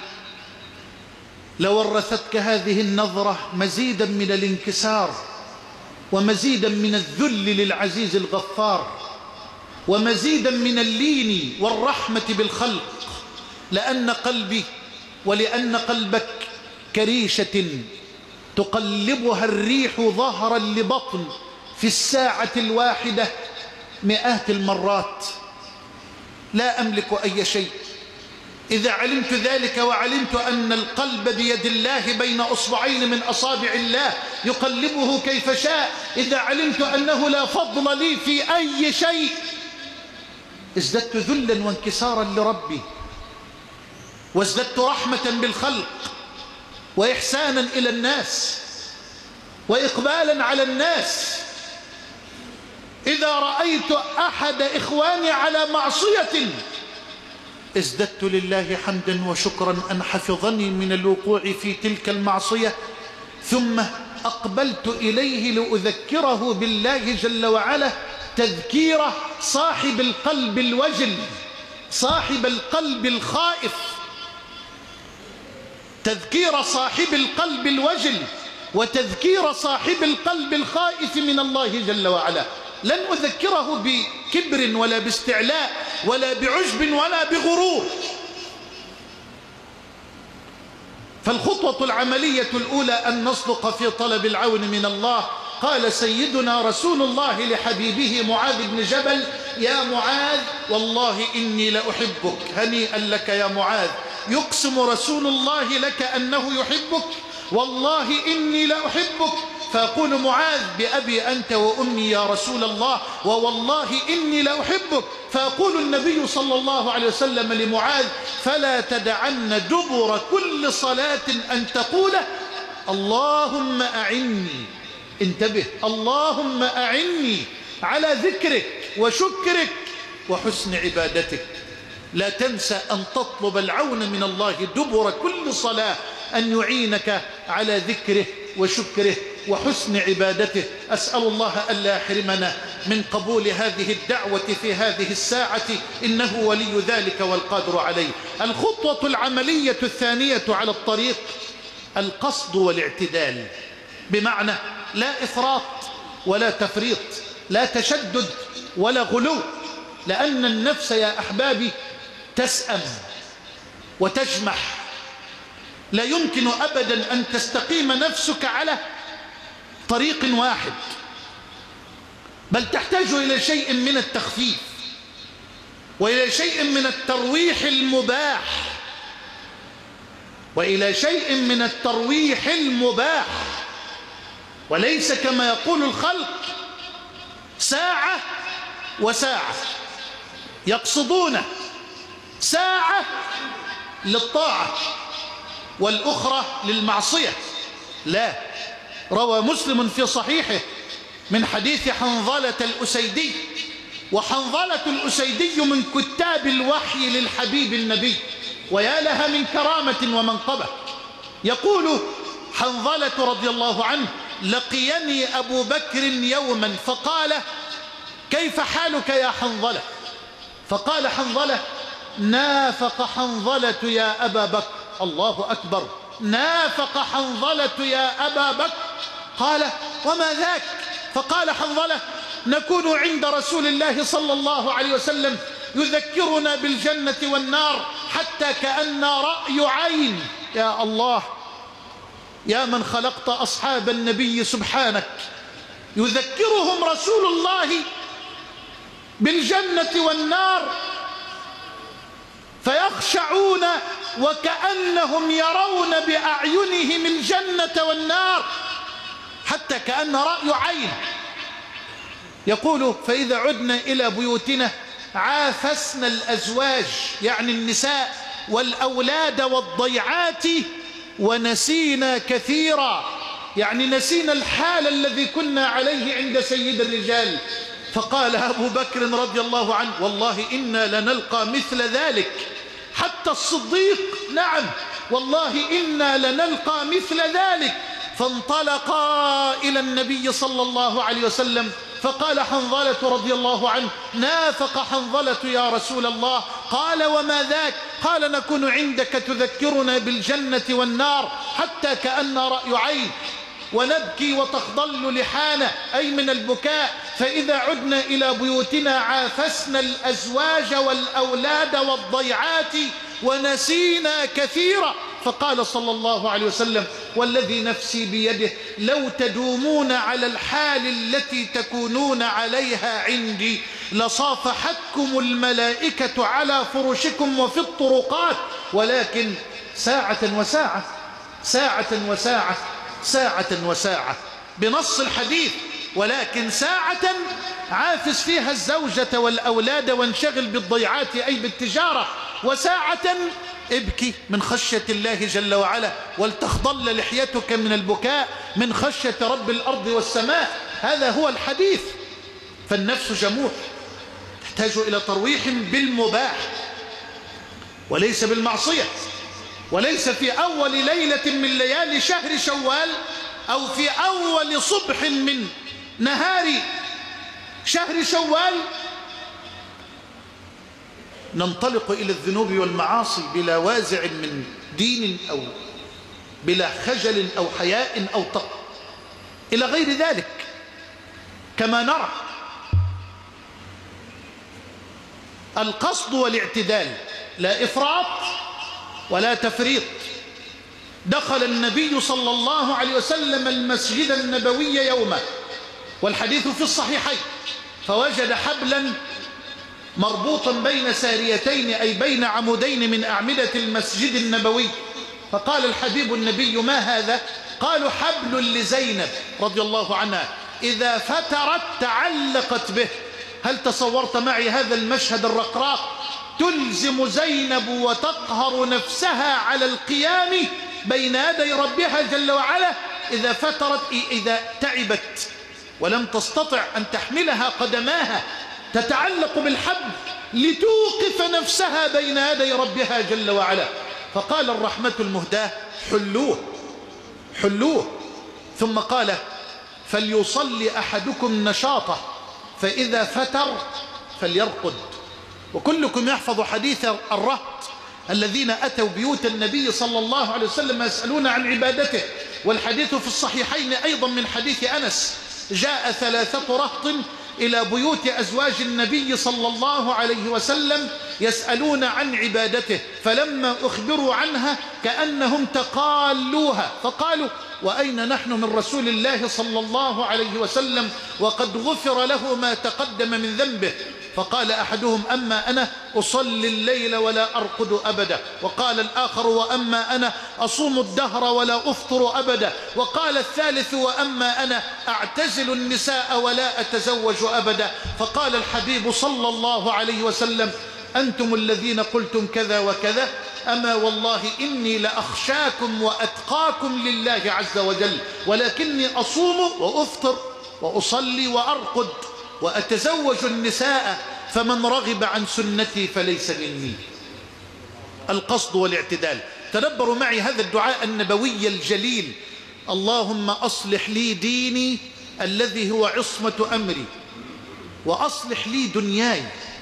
لورثتك هذه النظرة مزيدا من الانكسار، ومزيدا من الذل للعزيز الغفار، ومزيدا من اللين والرحمة بالخلق. لأن قلبي ولأن قلبك كريشة تقلبها الريح ظهرا لبطن في الساعة الواحدة مئات المرات. لا أملك أي شيء. إذا علمت ذلك وعلمت أن القلب بيد الله بين أصبعين من أصابع الله يقلبه كيف شاء، إذا علمت أنه لا فضل لي في أي شيء، ازددت ذلا وانكسارا لربي، وازددت رحمة بالخلق، وإحسانا إلى الناس وإقبالا على الناس. إذا رأيت أحد إخواني على معصية ازددت لله حمدا وشكرا أن حفظني من الوقوع في تلك المعصية، ثم أقبلت إليه لأذكره بالله جل وعلا تذكير صاحب القلب الوجل، صاحب القلب الخائف، تذكير صاحب القلب الوجل وتذكير صاحب القلب الخائف من الله جل وعلا. لن أذكره بكبر ولا باستعلاء ولا بعجب ولا بغرور. فالخطوة العملية الأولى أن نصدق في طلب العون من الله. قال سيدنا رسول الله لحبيبه معاذ بن جبل: يا معاذ والله إني لأحبك. هنيئا لك يا معاذ، يقسم رسول الله لك أنه يحبك: والله إني لأحبك. فيقول معاذ: بأبي أنت وأمي يا رسول الله، ووالله إني لأحبك. فيقول النبي صلى الله عليه وسلم لمعاذ: فلا تدعن دبر كل صلاة أن تقول اللهم أعني، انتبه، اللهم أعني على ذكرك وشكرك وحسن عبادتك. لا تنسى أن تطلب العون من الله دبر كل صلاة، أن يعينك على ذكره وشكره وحسن عبادته. أسأل الله ألا يحرمنا من قبول هذه الدعوة في هذه الساعة، إنه ولي ذلك والقادر عليه. الخطوة العملية الثانية على الطريق القصد والاعتدال، بمعنى لا إفراط ولا تفريط، لا تشدد ولا غلو، لأن النفس يا أحبابي تسأم وتجمح. لا يمكن أبدا أن تستقيم نفسك على طريق واحد، بل تحتاج إلى شيء من التخفيف وإلى شيء من الترويح المباح، وإلى شيء من الترويح المباح، وليس كما يقول الخلق ساعة وساعة. يقصدون ساعة للطاعة والأخرى للمعصية. لا، روى مسلم في صحيحه من حديث حنظلة الأسيدي، وحنظلة الأسيدي من كتاب الوحي للحبيب النبي، ويا لها من كرامة ومنقبة. يقول حنظلة رضي الله عنه: لقيني أبو بكر يوما فقال: كيف حالك يا حنظلة؟ فقال حنظلة: نافق حنظلة يا أبا بكر. الله أكبر، نافق حنظلة يا أبا بكر. قال: وما ذاك؟ فقال حنظلة: نكون عند رسول الله صلى الله عليه وسلم يذكرنا بالجنة والنار حتى كأن رأي عين. يا الله، يا من خلقت أصحاب النبي سبحانك، يذكرهم رسول الله بالجنة والنار فيخشعون وكأنهم يرون بأعينهم الجنة والنار حتى كأن رأي عين. يقول: فإذا عدنا إلى بيوتنا عافسنا الأزواج، يعني النساء والأولاد والضيعات، ونسينا كثيرا، يعني نسينا الحال الذي كنا عليه عند سيد الرجال. فقال أبو بكر رضي الله عنه: والله إنا لنلقى مثل ذلك. حتى الصديق: نعم والله إنا لنلقى مثل ذلك. فانطلقا إلى النبي صلى الله عليه وسلم، فقال حنظلة رضي الله عنه: نافق حنظلة يا رسول الله. قال: وما ذاك؟ قال: نكون عندك تذكرنا بالجنة والنار حتى كأن رأي عين، ونبكي وتخضل لحانا، أي من البكاء. فإذا عدنا إلى بيوتنا عافسنا الأزواج والأولاد والضيعات ونسينا كثيرا. فقال صلى الله عليه وسلم: والذي نفسي بيده لو تدومون على الحال التي تكونون عليها عندي لصافحتكم الملائكة على فرشكم وفي الطرقات، ولكن ساعة وساعة، ساعة وساعة، ساعة وساعة، بنص الحديث. ولكن ساعة عافس فيها الزوجة والأولاد وانشغل بالضيعات، أي بالتجارة، وساعة ابكي من خشية الله جل وعلا، ولتخضل لحيتك من البكاء من خشية رب الأرض والسماء. هذا هو الحديث. فالنفس جموح تحتاج إلى ترويح بالمباح وليس بالمعصية، وليس في أول ليلة من ليالي شهر شوال أو في أول صبح من نهار شهر شوال ننطلق إلى الذنوب والمعاصي بلا وازع من دين أو بلا خجل أو حياء أو تقوى إلى غير ذلك. كما نرى القصد والاعتدال، لا إفراط ولا تفريط. دخل النبي صلى الله عليه وسلم المسجد النبوي يوما، والحديث في الصحيحين، فوجد حبلا مربوطا بين ساريتين أي بين عمودين من أعمدة المسجد النبوي. فقال الحبيب النبي: ما هذا؟ قالوا: حبل لزينب رضي الله عنها إذا فترت تعلقت به. هل تصورت معي هذا المشهد الرقراق؟ تلزم زينب وتقهر نفسها على القيام بين يدي ربها جل وعلا إذا فترت، إذا تعبت ولم تستطع أن تحملها قدماها، تتعلق بالحبل لتوقف نفسها بين يدي ربها جل وعلا. فقال الرحمة المهداة: حلوه حلوه. ثم قال: فليصلي أحدكم نشاطه فإذا فتر فليرقد. وكلكم يحفظ حديث الرهط الذين أتوا بيوت النبي صلى الله عليه وسلم يسألون عن عبادته، والحديث في الصحيحين أيضا من حديث أنس: جاء 3 رهط إلى بيوت أزواج النبي صلى الله عليه وسلم يسألون عن عبادته، فلما أخبروا عنها كأنهم تقالوها، فقالوا: وأين نحن من رسول الله صلى الله عليه وسلم وقد غفر له ما تقدم من ذنبه؟ فقال أحدهم: أما أنا أصلي الليل ولا أرقد أبدا. وقال الآخر: وأما أنا أصوم الدهر ولا أفطر أبدا. وقال الثالث: وأما أنا أعتزل النساء ولا أتزوج أبدا. فقال الحبيب صلى الله عليه وسلم: أنتم الذين قلتم كذا وكذا، أما والله إني لأخشاكم وأتقاكم لله عز وجل، ولكني أصوم وأفطر وأصلي وأرقد وأتزوج النساء، فمن رغب عن سنتي فليس مني. القصد والاعتدال. تدبروا معي هذا الدعاء النبوي الجليل: اللهم أصلح لي ديني الذي هو عصمة أمري، وأصلح لي دنياي.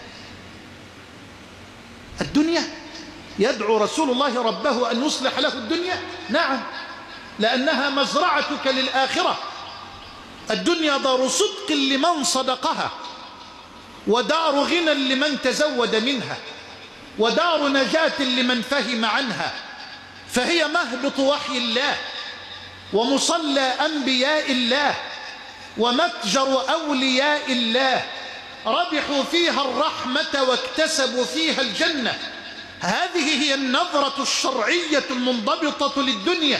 الدنيا يدعو رسول الله ربه أن يصلح له الدنيا؟ نعم، لأنها مزرعتك للآخرة. الدنيا دار صدق لمن صدقها، ودار غنى لمن تزود منها، ودار نجاة لمن فهم عنها، فهي مهبط وحي الله ومصلى أنبياء الله ومتجر أولياء الله، ربحوا فيها الرحمة واكتسبوا فيها الجنة. هذه هي النظرة الشرعية المنضبطة للدنيا.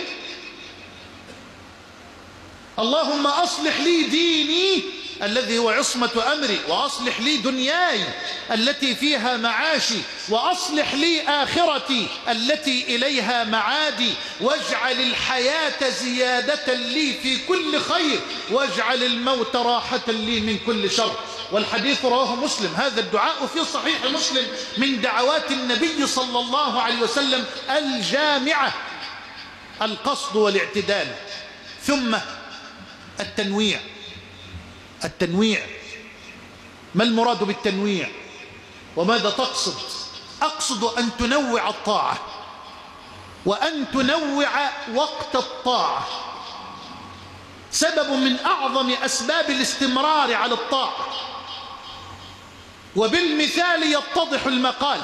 اللهم أصلح لي ديني الذي هو عصمة أمري، وأصلح لي دنياي التي فيها معاشي، وأصلح لي آخرتي التي إليها معادي، واجعل الحياة زيادة لي في كل خير، واجعل الموت راحة لي من كل شر. والحديث رواه مسلم. هذا الدعاء في صحيح مسلم من دعوات النبي صلى الله عليه وسلم الجامعة. القصد والاعتدال. ثم التنويع. التنويع، ما المراد بالتنويع وماذا تقصد؟ أقصد أن تنوع الطاعة، وأن تنوع وقت الطاعة. سبب من أعظم أسباب الاستمرار على الطاعة. وبالمثال يتضح المقال.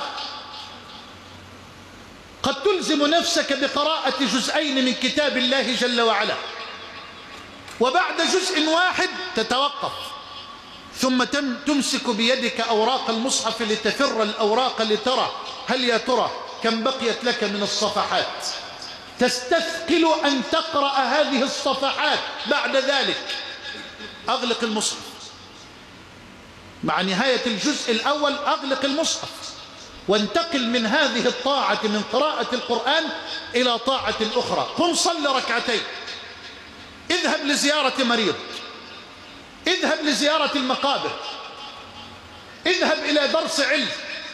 قد تلزم نفسك بقراءة جزئين من كتاب الله جل وعلا، وبعد جزء واحد تتوقف، ثم تمسك بيدك أوراق المصحف لتفر الأوراق لترى هل يا ترى كم بقيت لك من الصفحات. تستثقل أن تقرأ هذه الصفحات. بعد ذلك أغلق المصحف. مع نهاية الجزء الأول أغلق المصحف وانتقل من هذه الطاعة من قراءة القرآن إلى طاعة أخرى. قم صل ركعتين، اذهب لزيارة مريض، اذهب لزيارة المقابر، اذهب إلى درس علم،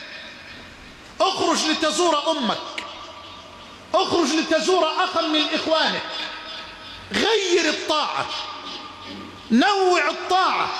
اخرج لتزور أمك، اخرج لتزور أخا من إخوانك. غير الطاعة، نوع الطاعة.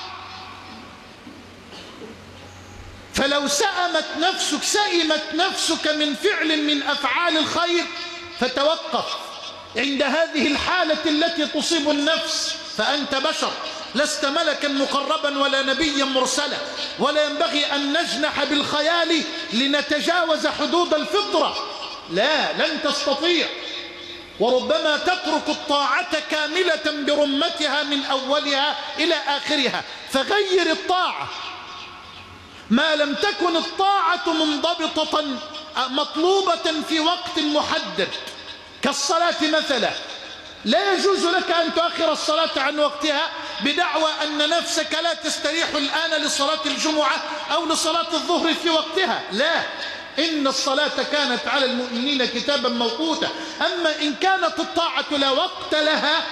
فلو سئمت نفسك من فعل من أفعال الخير فتوقف عند هذه الحالة التي تصيب النفس، فأنت بشر، لست ملكا مقربا ولا نبيا مرسلا، ولا ينبغي أن نجنح بالخيال لنتجاوز حدود الفطرة. لا، لن تستطيع. وربما تترك الطاعة كاملة برمتها من أولها إلى آخرها. فغير الطاعة ما لم تكن الطاعة منضبطة مطلوبة في وقت محدد، كالصلاة مثلا. لا يجوز لك أن تؤخر الصلاة عن وقتها بدعوى أن نفسك لا تستريح الآن لصلاة الجمعة أو لصلاة الظهر في وقتها. لا، إن الصلاة كانت على المؤمنين كتابا موقوتا. أما إن كانت الطاعة لا وقت لها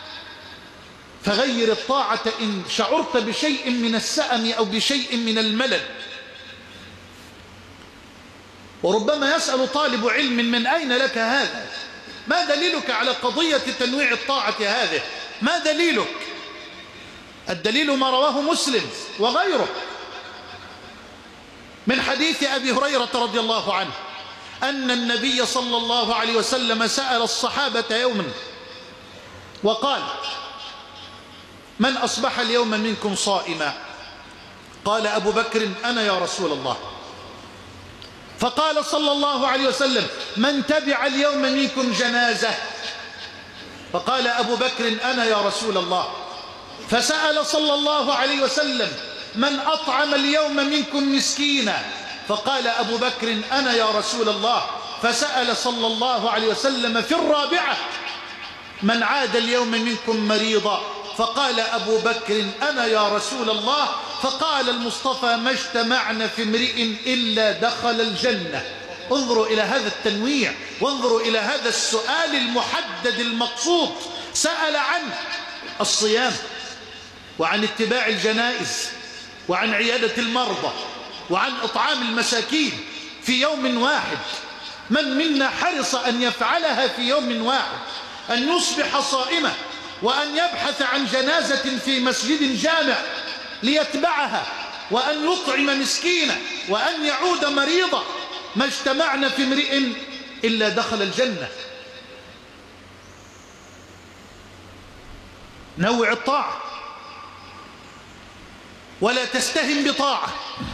فغير الطاعة إن شعرت بشيء من السأم أو بشيء من الملل. وربما يسأل طالب علم من أين لك هذا؟ ما دليلك على قضية تنويع الطاعة هذه؟ ما دليلك؟ الدليل ما رواه مسلم وغيره من حديث أبي هريرة رضي الله عنه أن النبي صلى الله عليه وسلم سأل الصحابة يوما وقال: من أصبح اليوم منكم صائما؟ قال أبو بكر: أنا يا رسول الله. فقال صلى الله عليه وسلم: من تبع اليوم منكم جنازة؟ فقال أبو بكر: أنا يا رسول الله. فسأل صلى الله عليه وسلم: من أطعم اليوم منكم مسكينا؟ فقال أبو بكر: أنا يا رسول الله. فسأل صلى الله عليه وسلم في الرابعة: من عاد اليوم منكم مريضا؟ فقال أبو بكر: أنا يا رسول الله. فقال المصطفى: ما اجتمعنا في امرئ إلا دخل الجنة. انظروا إلى هذا التنويع، وانظروا إلى هذا السؤال المحدد المقصود. سأل عن الصيام، وعن اتباع الجنائز، وعن عيادة المرضى، وعن إطعام المساكين في يوم واحد. من منا حرص أن يفعلها في يوم واحد؟ أن يصبح صائما، وأن يبحث عن جنازة في مسجد جامع ليتبعها، وأن يطعم مسكينا، وأن يعود مريضا. ما اجتمعنا في امرئ إلا دخل الجنة. نوع الطاعة، ولا تستهن بطاعة،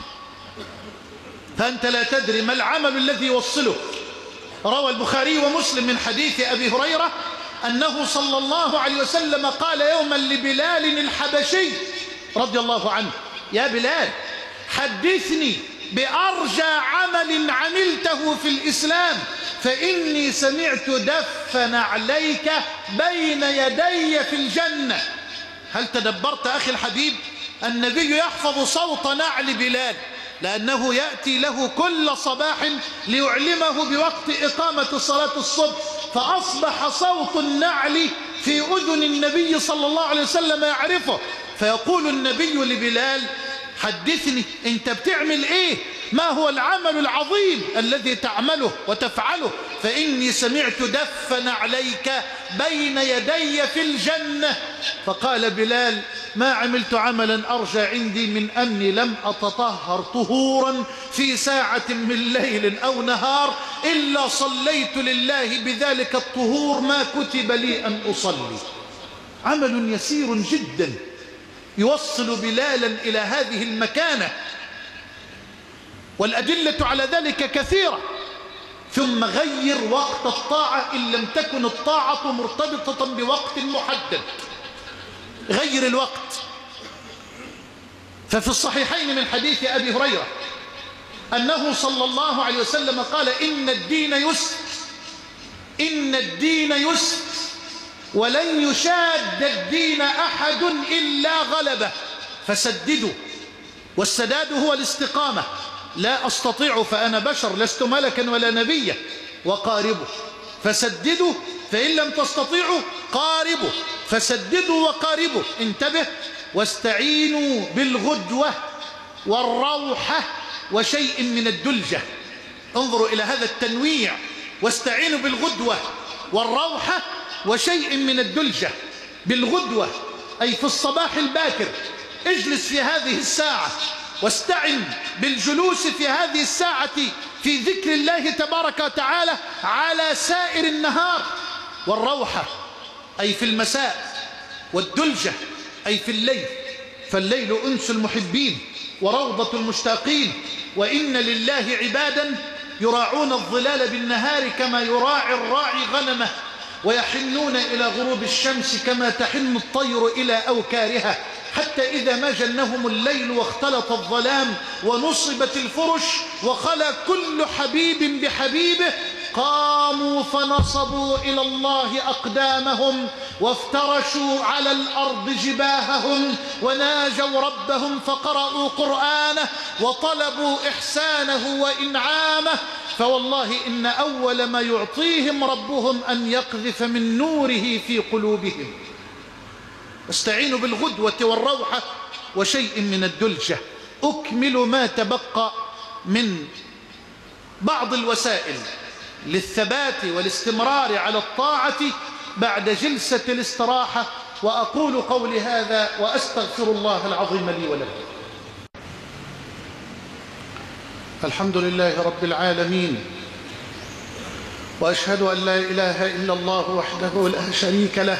فأنت لا تدري ما العمل الذي يوصله. روى البخاري ومسلم من حديث أبي هريرة أنه صلى الله عليه وسلم قال يوما لبلال الحبشي رضي الله عنه: يا بلال، حدثني بأرجى عمل عملته في الإسلام، فإني سمعت دف نعليك بين يدي في الجنة. هل تدبرت أخي الحبيب؟ النبي يحفظ صوت نعل بلال، لأنه يأتي له كل صباح ليعلمه بوقت إقامة صلاة الصبح، فأصبح صوت النعل في أذن النبي صلى الله عليه وسلم يعرفه. فيقول النبي لبلال: حدثني، انت بتعمل ايه؟ ما هو العمل العظيم الذي تعمله وتفعله؟ فإني سمعت دف نعليك بين يدي في الجنة. فقال بلال: ما عملت عملا أرجى عندي من أني لم أتطهر طهورا في ساعة من ليل أو نهار إلا صليت لله بذلك الطهور ما كتب لي أن أصلي. عمل يسير جدا يوصل بلالا إلى هذه المكانة، والأدلة على ذلك كثيرة. ثم غير وقت الطاعة إن لم تكن الطاعة مرتبطة بوقت محدد، غير الوقت. ففي الصحيحين من حديث أبي هريرة أنه صلى الله عليه وسلم قال: إن الدين يسر، إن الدين يسر، ولن يشاد الدين أحد إلا غلبه، فسددوا. والسداد هو الاستقامة، لا أستطيع فأنا بشر لست ملكا ولا نبيا. وقاربوا فسددوا، فإن لم تستطيعوا قاربوا فسددوا وقاربوا. انتبه، واستعينوا بالغدوة والروحة وشيء من الدلجة. انظروا إلى هذا التنويع، واستعينوا بالغدوة والروحة وشيء من الدلجة. بالغدوة أي في الصباح الباكر، اجلس في هذه الساعة واستعن بالجلوس في هذه الساعة في ذكر الله تبارك وتعالى على سائر النهار. والروحة أي في المساء، والدلجة أي في الليل، فالليل أنس المحبين وروضة المشتاقين. وإن لله عبادا يراعون الظلال بالنهار كما يراعي الراعي غنمه، ويحنون إلى غروب الشمس كما تحن الطير إلى أوكارها، حتى إذا ما جنهم الليل واختلط الظلام ونصبت الفرش وخلى كل حبيب بحبيبه، قاموا فنصبوا إلى الله أقدامهم وافترشوا على الأرض جباههم وناجوا ربهم فقرأوا قرآنه وطلبوا إحسانه وإنعامه. فوالله إن أول ما يعطيهم ربهم أن يقذف من نوره في قلوبهم. استعينوا بالغدوة والروحة وشيء من الدلجة. أكمل ما تبقى من بعض الوسائل للثبات والاستمرار على الطاعة بعد جلسة الاستراحة، وأقول قولي هذا وأستغفر الله العظيم لي ولكم. الحمد لله رب العالمين، وأشهد أن لا إله إلا الله وحده لا شريك له،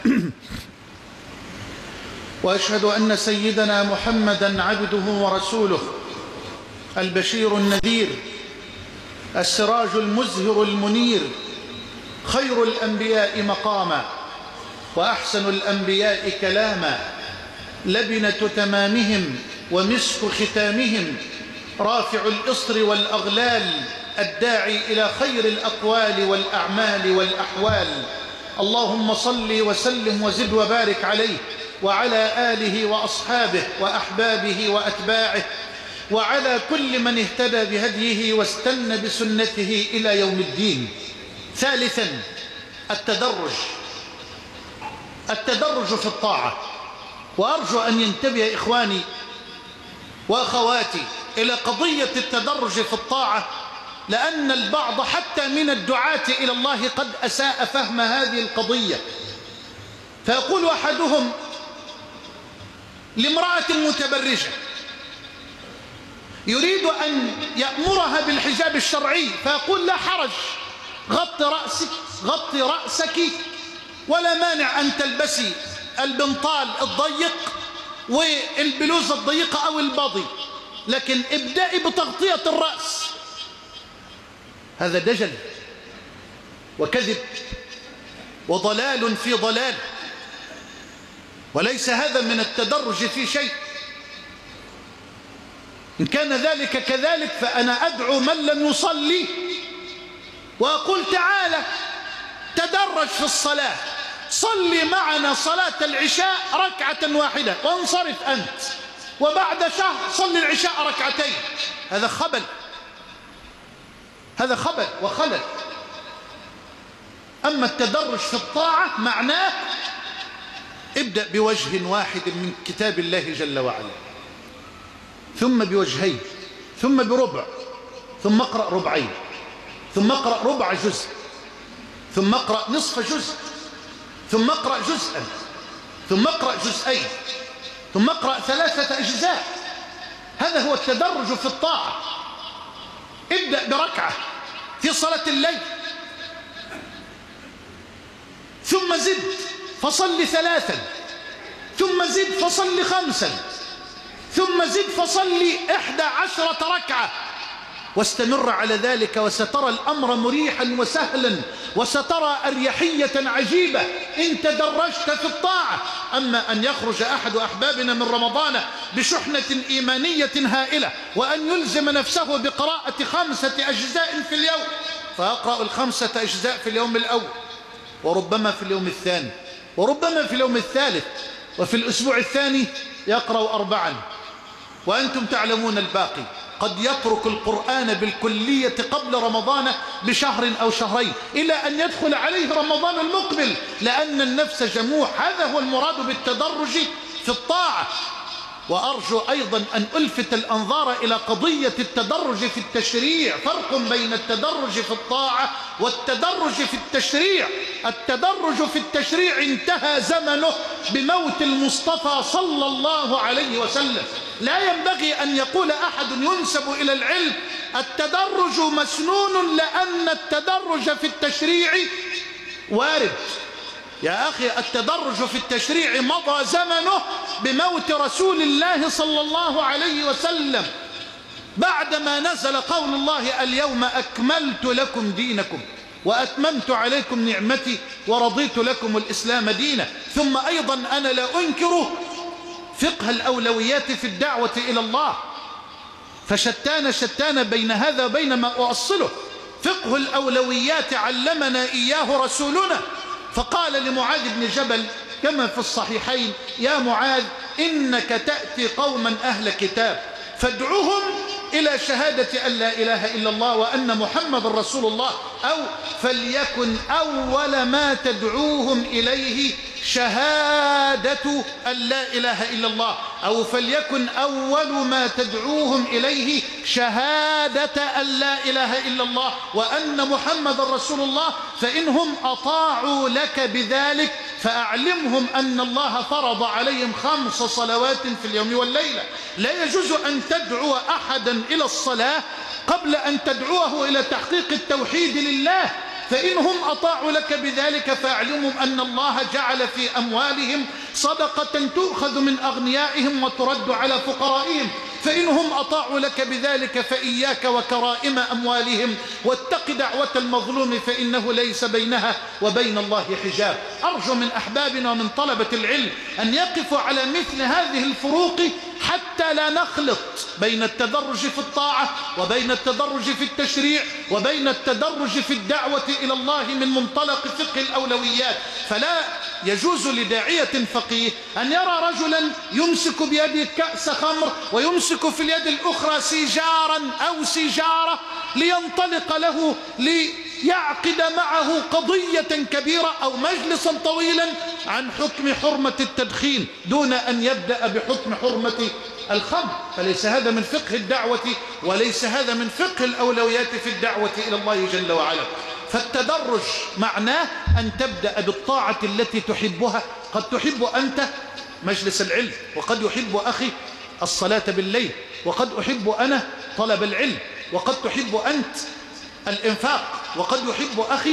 وأشهد أن سيدنا محمدا عبده ورسوله، البشير النذير، السراج المزهر المنير، خير الأنبياء مقاما وأحسن الأنبياء كلاما، لبنة تمامهم ومسك ختامهم، رافع الإصر والأغلال، الداعي إلى خير الأقوال والأعمال والأحوال. اللهم صل وسلم وزد وبارك عليه وعلى آله وأصحابه وأحبابه وأتباعه وعلى كل من اهتدى بهديه واستنى بسنته إلى يوم الدين. ثالثا، التدرج في الطاعة. وأرجو أن ينتبه إخواني وأخواتي إلى قضية التدرج في الطاعة، لأن البعض حتى من الدعاة إلى الله قد أساء فهم هذه القضية. فيقول أحدهم لامرأة متبرجة يريد أن يأمرها بالحجاب الشرعي، فيقول لا حرج، غطي رأسك ولا مانع أن تلبسي البنطال الضيق والبلوزة الضيقة أو البضي، لكن ابدأي بتغطية الرأس. هذا دجل وكذب وضلال في ضلال، وليس هذا من التدرج في شيء. إن كان ذلك كذلك فأنا أدعو من لم يصلي وأقول تعالى تدرج في الصلاة، صلي معنا صلاة العشاء ركعة واحدة وانصرف أنت، وبعد شهر صلي العشاء ركعتين. هذا خبل، هذا خبل وخلل. أما التدرج في الطاعة معناه ابدأ بوجه واحد من كتاب الله جل وعلا، ثم بوجهين، ثم بربع، ثم اقرأ ربعين، ثم اقرأ ربع جزء، ثم اقرأ نصف جزء، ثم اقرأ جزءا، ثم اقرأ جزئين، ثم اقرأ 3 أجزاء. هذا هو التدرج في الطاعة. ابدأ بركعة في صلاة الليل، ثم زد فصل 3، ثم زد فصل 5، ثم زد فصل 11 ركعة، واستمر على ذلك، وسترى الأمر مريحا وسهلا، وسترى أريحية عجيبة إن تدرجت في الطاعة. أما أن يخرج أحد أحبابنا من رمضان بشحنة إيمانية هائلة، وأن يلزم نفسه بقراءة 5 أجزاء في اليوم، فيقرأ 5 أجزاء في اليوم الأول، وربما في اليوم الثاني، وربما في اليوم الثالث، وفي الأسبوع الثاني يقرأ 4، وأنتم تعلمون الباقي. قد يترك القرآن بالكلية قبل رمضان بشهر أو شهرين إلى أن يدخل عليه رمضان المقبل، لأن النفس جموح. هذا هو المراد بالتدرج في الطاعة. وأرجو أيضا أن ألفت الأنظار إلى قضية التدرج في التشريع. فرق بين التدرج في الطاعة والتدرج في التشريع. التدرج في التشريع انتهى زمنه بموت المصطفى صلى الله عليه وسلم. لا ينبغي أن يقول أحد ينسب إلى العلم التدرج مسنون، لأن التدرج في التشريع وارد. يا أخي التدرج في التشريع مضى زمنه بموت رسول الله صلى الله عليه وسلم، بعدما نزل قول الله اليوم أكملت لكم دينكم وأتممت عليكم نعمتي ورضيت لكم الإسلام دينا. ثم أيضا أنا لا أنكر فقه الأولويات في الدعوة إلى الله، فشتان بين هذا وبين ما أؤصله. فقه الأولويات علمنا إياه رسولنا، فقال لمعاذ بن جبل كما في الصحيحين: يا معاذ إنك تأتي قوما أهل كتاب فادعوهم إلى شهادة أن لا إله إلا الله وأن محمد رسول الله، أو فليكن أول ما تدعوهم إليه شهادة أن لا إله إلا الله، أو فليكن أول ما تدعوهم إليه شهادة أن لا إله إلا الله وأن محمد رسول الله، فإنهم أطاعوا لك بذلك فأعلمهم أن الله فرض عليهم 5 صلوات في اليوم والليلة. لا يجوز أن تدعو أحدا إلى الصلاة قبل أن تدعوه إلى تحقيق التوحيد لله، فإنهم أطاعوا لك بذلك فأعلمهم أن الله جعل في أموالهم صدقة تؤخذ من أغنيائهم وترد على فقرائهم، فإنهم أطاعوا لك بذلك فإياك وكرائم أموالهم واتق دعوة المظلوم فإنه ليس بينها وبين الله حجاب. أرجو من أحبابنا ومن طلبة العلم أن يقفوا على مثل هذه الفروق حتى لا نخلط بين التدرج في الطاعة وبين التدرج في التشريع وبين التدرج في الدعوة إلى الله من منطلق فقه الأولويات. فلا يجوز لداعية فقيه أن يرى رجلا يمسك بيده كأس خمر ويمسك في اليد الأخرى سيجارا أو سيجارة لينطلق له ليعقد معه قضية كبيرة أو مجلسا طويلا عن حكم حرمة التدخين دون أن يبدأ بحكم حرمة الخمر. فليس هذا من فقه الدعوة وليس هذا من فقه الأولويات في الدعوة إلى الله جل وعلا. فالتدرج معناه أن تبدأ بالطاعة التي تحبها. قد تحب أنت مجلس العلم، وقد يحب أخي الصلاة بالليل، وقد أحب أنا طلب العلم، وقد تحب أنت الإنفاق، وقد يحب أخي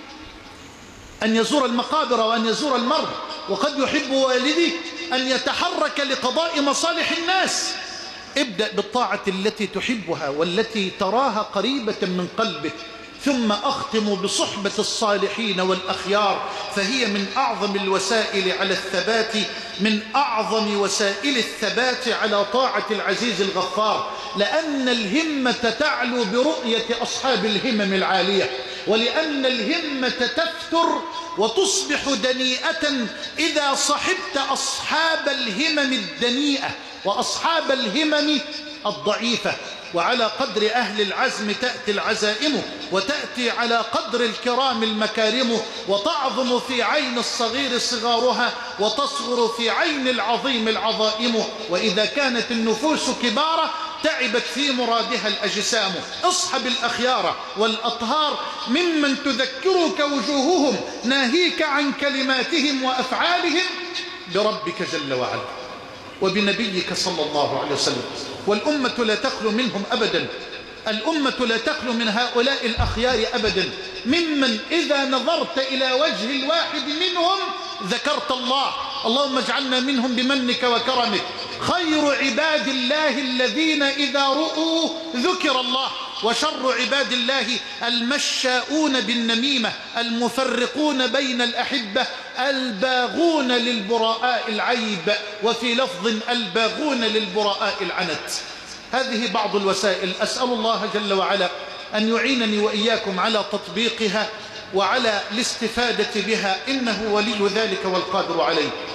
أن يزور المقابر وأن يزور المرضى، وقد يحب والدي أن يتحرك لقضاء مصالح الناس. ابدأ بالطاعة التي تحبها والتي تراها قريبة من قلبك، ثم أختم بصحبة الصالحين والأخيار، فهي من أعظم الوسائل على الثبات، من أعظم وسائل الثبات على طاعة العزيز الغفار، لأن الهمة تعلو برؤية أصحاب الهمم العالية، ولأن الهمة تفتر وتصبح دنيئة إذا صحبت أصحاب الهمم الدنيئة وأصحاب الهمم الضعيفة. وعلى قدر أهل العزم تأتي العزائم، وتأتي على قدر الكرام المكارم، وتعظم في عين الصغير صغارها وتصغر في عين العظيم العظائم. وإذا كانت النفوس كبارة تعبت في مرادها الأجسام. اصحب الأخيار والأطهار ممن تذكرك وجوههم، ناهيك عن كلماتهم وأفعالهم بربك جل وعلا وبنبيك صلى الله عليه وسلم. والأمة لا تخلو منهم أبدا، الأمة لا تخلو من هؤلاء الأخيار أبدا، ممن إذا نظرت إلى وجه الواحد منهم ذكرت الله. اللهم اجعلنا منهم بمنك وكرمك. خير عباد الله الذين إذا رؤوا ذكر الله، وشر عباد الله المشاؤون بالنميمة، المفرقون بين الأحبة، الباغون للبراء العيب، وفي لفظ الباغون للبراء العنت. هذه بعض الوسائل. أسأل الله جل وعلا أن يعينني وإياكم على تطبيقها وعلى الاستفادة بها، إنه ولي ذلك والقادر عليه.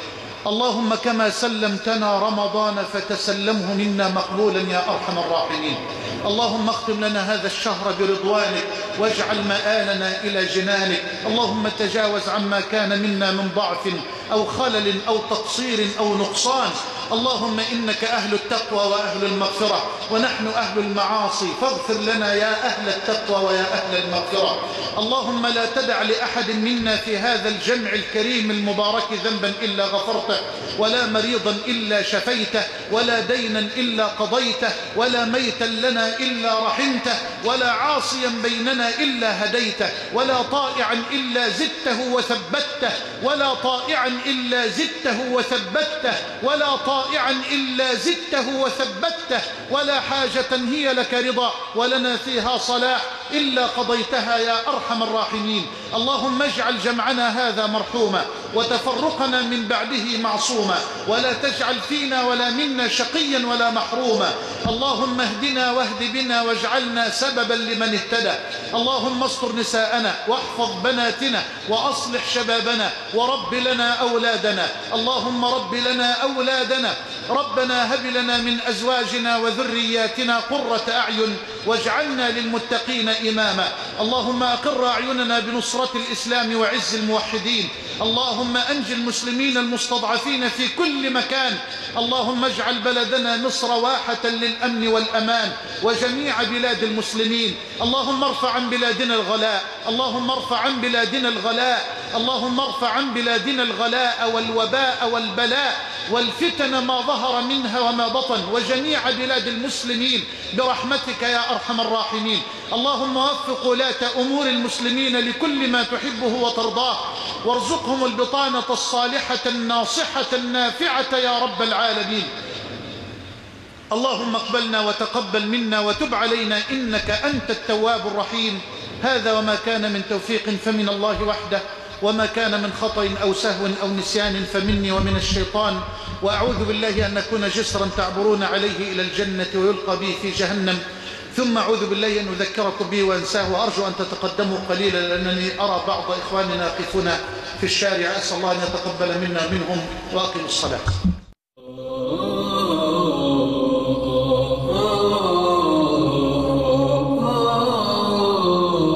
اللهم كما سلمتنا رمضان فتسلمه منا مقبولا يا أرحم الراحمين. اللهم اختم لنا هذا الشهر برضوانك واجعل مآلنا إلى جنانك. اللهم تجاوز عما كان منا من ضعف أو خلل أو تقصير أو نقصان. اللهم إنك أهل التقوى وأهل المغفرة ونحن أهل المعاصي، فاغفر لنا يا أهل التقوى ويا أهل المغفرة. اللهم لا تدع لأحد منا في هذا الجمع الكريم المبارك ذنبا إلا غفرته، ولا مريضا إلا شفيته، ولا دينا إلا قضيته، ولا ميتا لنا إلا رحمته، ولا عاصيا بيننا إلا هديته، ولا طائعا إلا زدته وثبته، ولا طائعا إلا زدته وثبته، ولا طائعا إلا زدته وثبته، ولا حاجة هي لك رضا ولنا فيها صلاح إلا قضيتها يا أرحم الراحمين. اللهم اجعل جمعنا هذا مرحوما وتفرقنا من بعده معصوما، ولا تجعل فينا ولا منا شقيا ولا محروما. اللهم اهدنا واهد بنا واجعلنا سببا لمن اهتدى. اللهم استر نساءنا واحفظ بناتنا وأصلح شبابنا ورب لنا أولادنا. اللهم رب لنا أولادنا. ربنا هب لنا من أزواجنا وذرياتنا قرة أعين واجعلنا للمتقين إماما. اللهم أقر أعيننا بنصرة الإسلام وعز الموحدين. اللهم أنج المسلمين المستضعفين في كل مكان. اللهم اجعل بلدنا مصر واحة للأمن والأمان وجميع بلاد المسلمين. اللهم ارفع عن بلادنا الغلاء. اللهم ارفع عن بلادنا الغلاء. اللهم ارفع عن بلادنا الغلاء والوباء والبلاء والفتن ما ظهر منها وما بطن وجميع بلاد المسلمين برحمتك يا أرحم الراحمين. اللهم وفق ولاة أمور المسلمين لكل ما تحبه وترضاه، وارزقهم البطانة الصالحة الناصحة النافعة يا رب العالمين. اللهم اقبلنا وتقبل منا وتب علينا إنك أنت التواب الرحيم. هذا وما كان من توفيق فمن الله وحده، وما كان من خطأ أو سهو أو نسيان فمني ومن الشيطان، وأعوذ بالله أن نكون جسرا تعبرون عليه إلى الجنة ويلقى به في جهنم، ثم أعوذ بالله أن أذكركم به وأنساه، وأرجو أن تتقدموا قليلا لأنني أرى بعض إخواننا يقفون في الشارع. أسأل الله أن يتقبل منا منهم، وأقم الصلاة.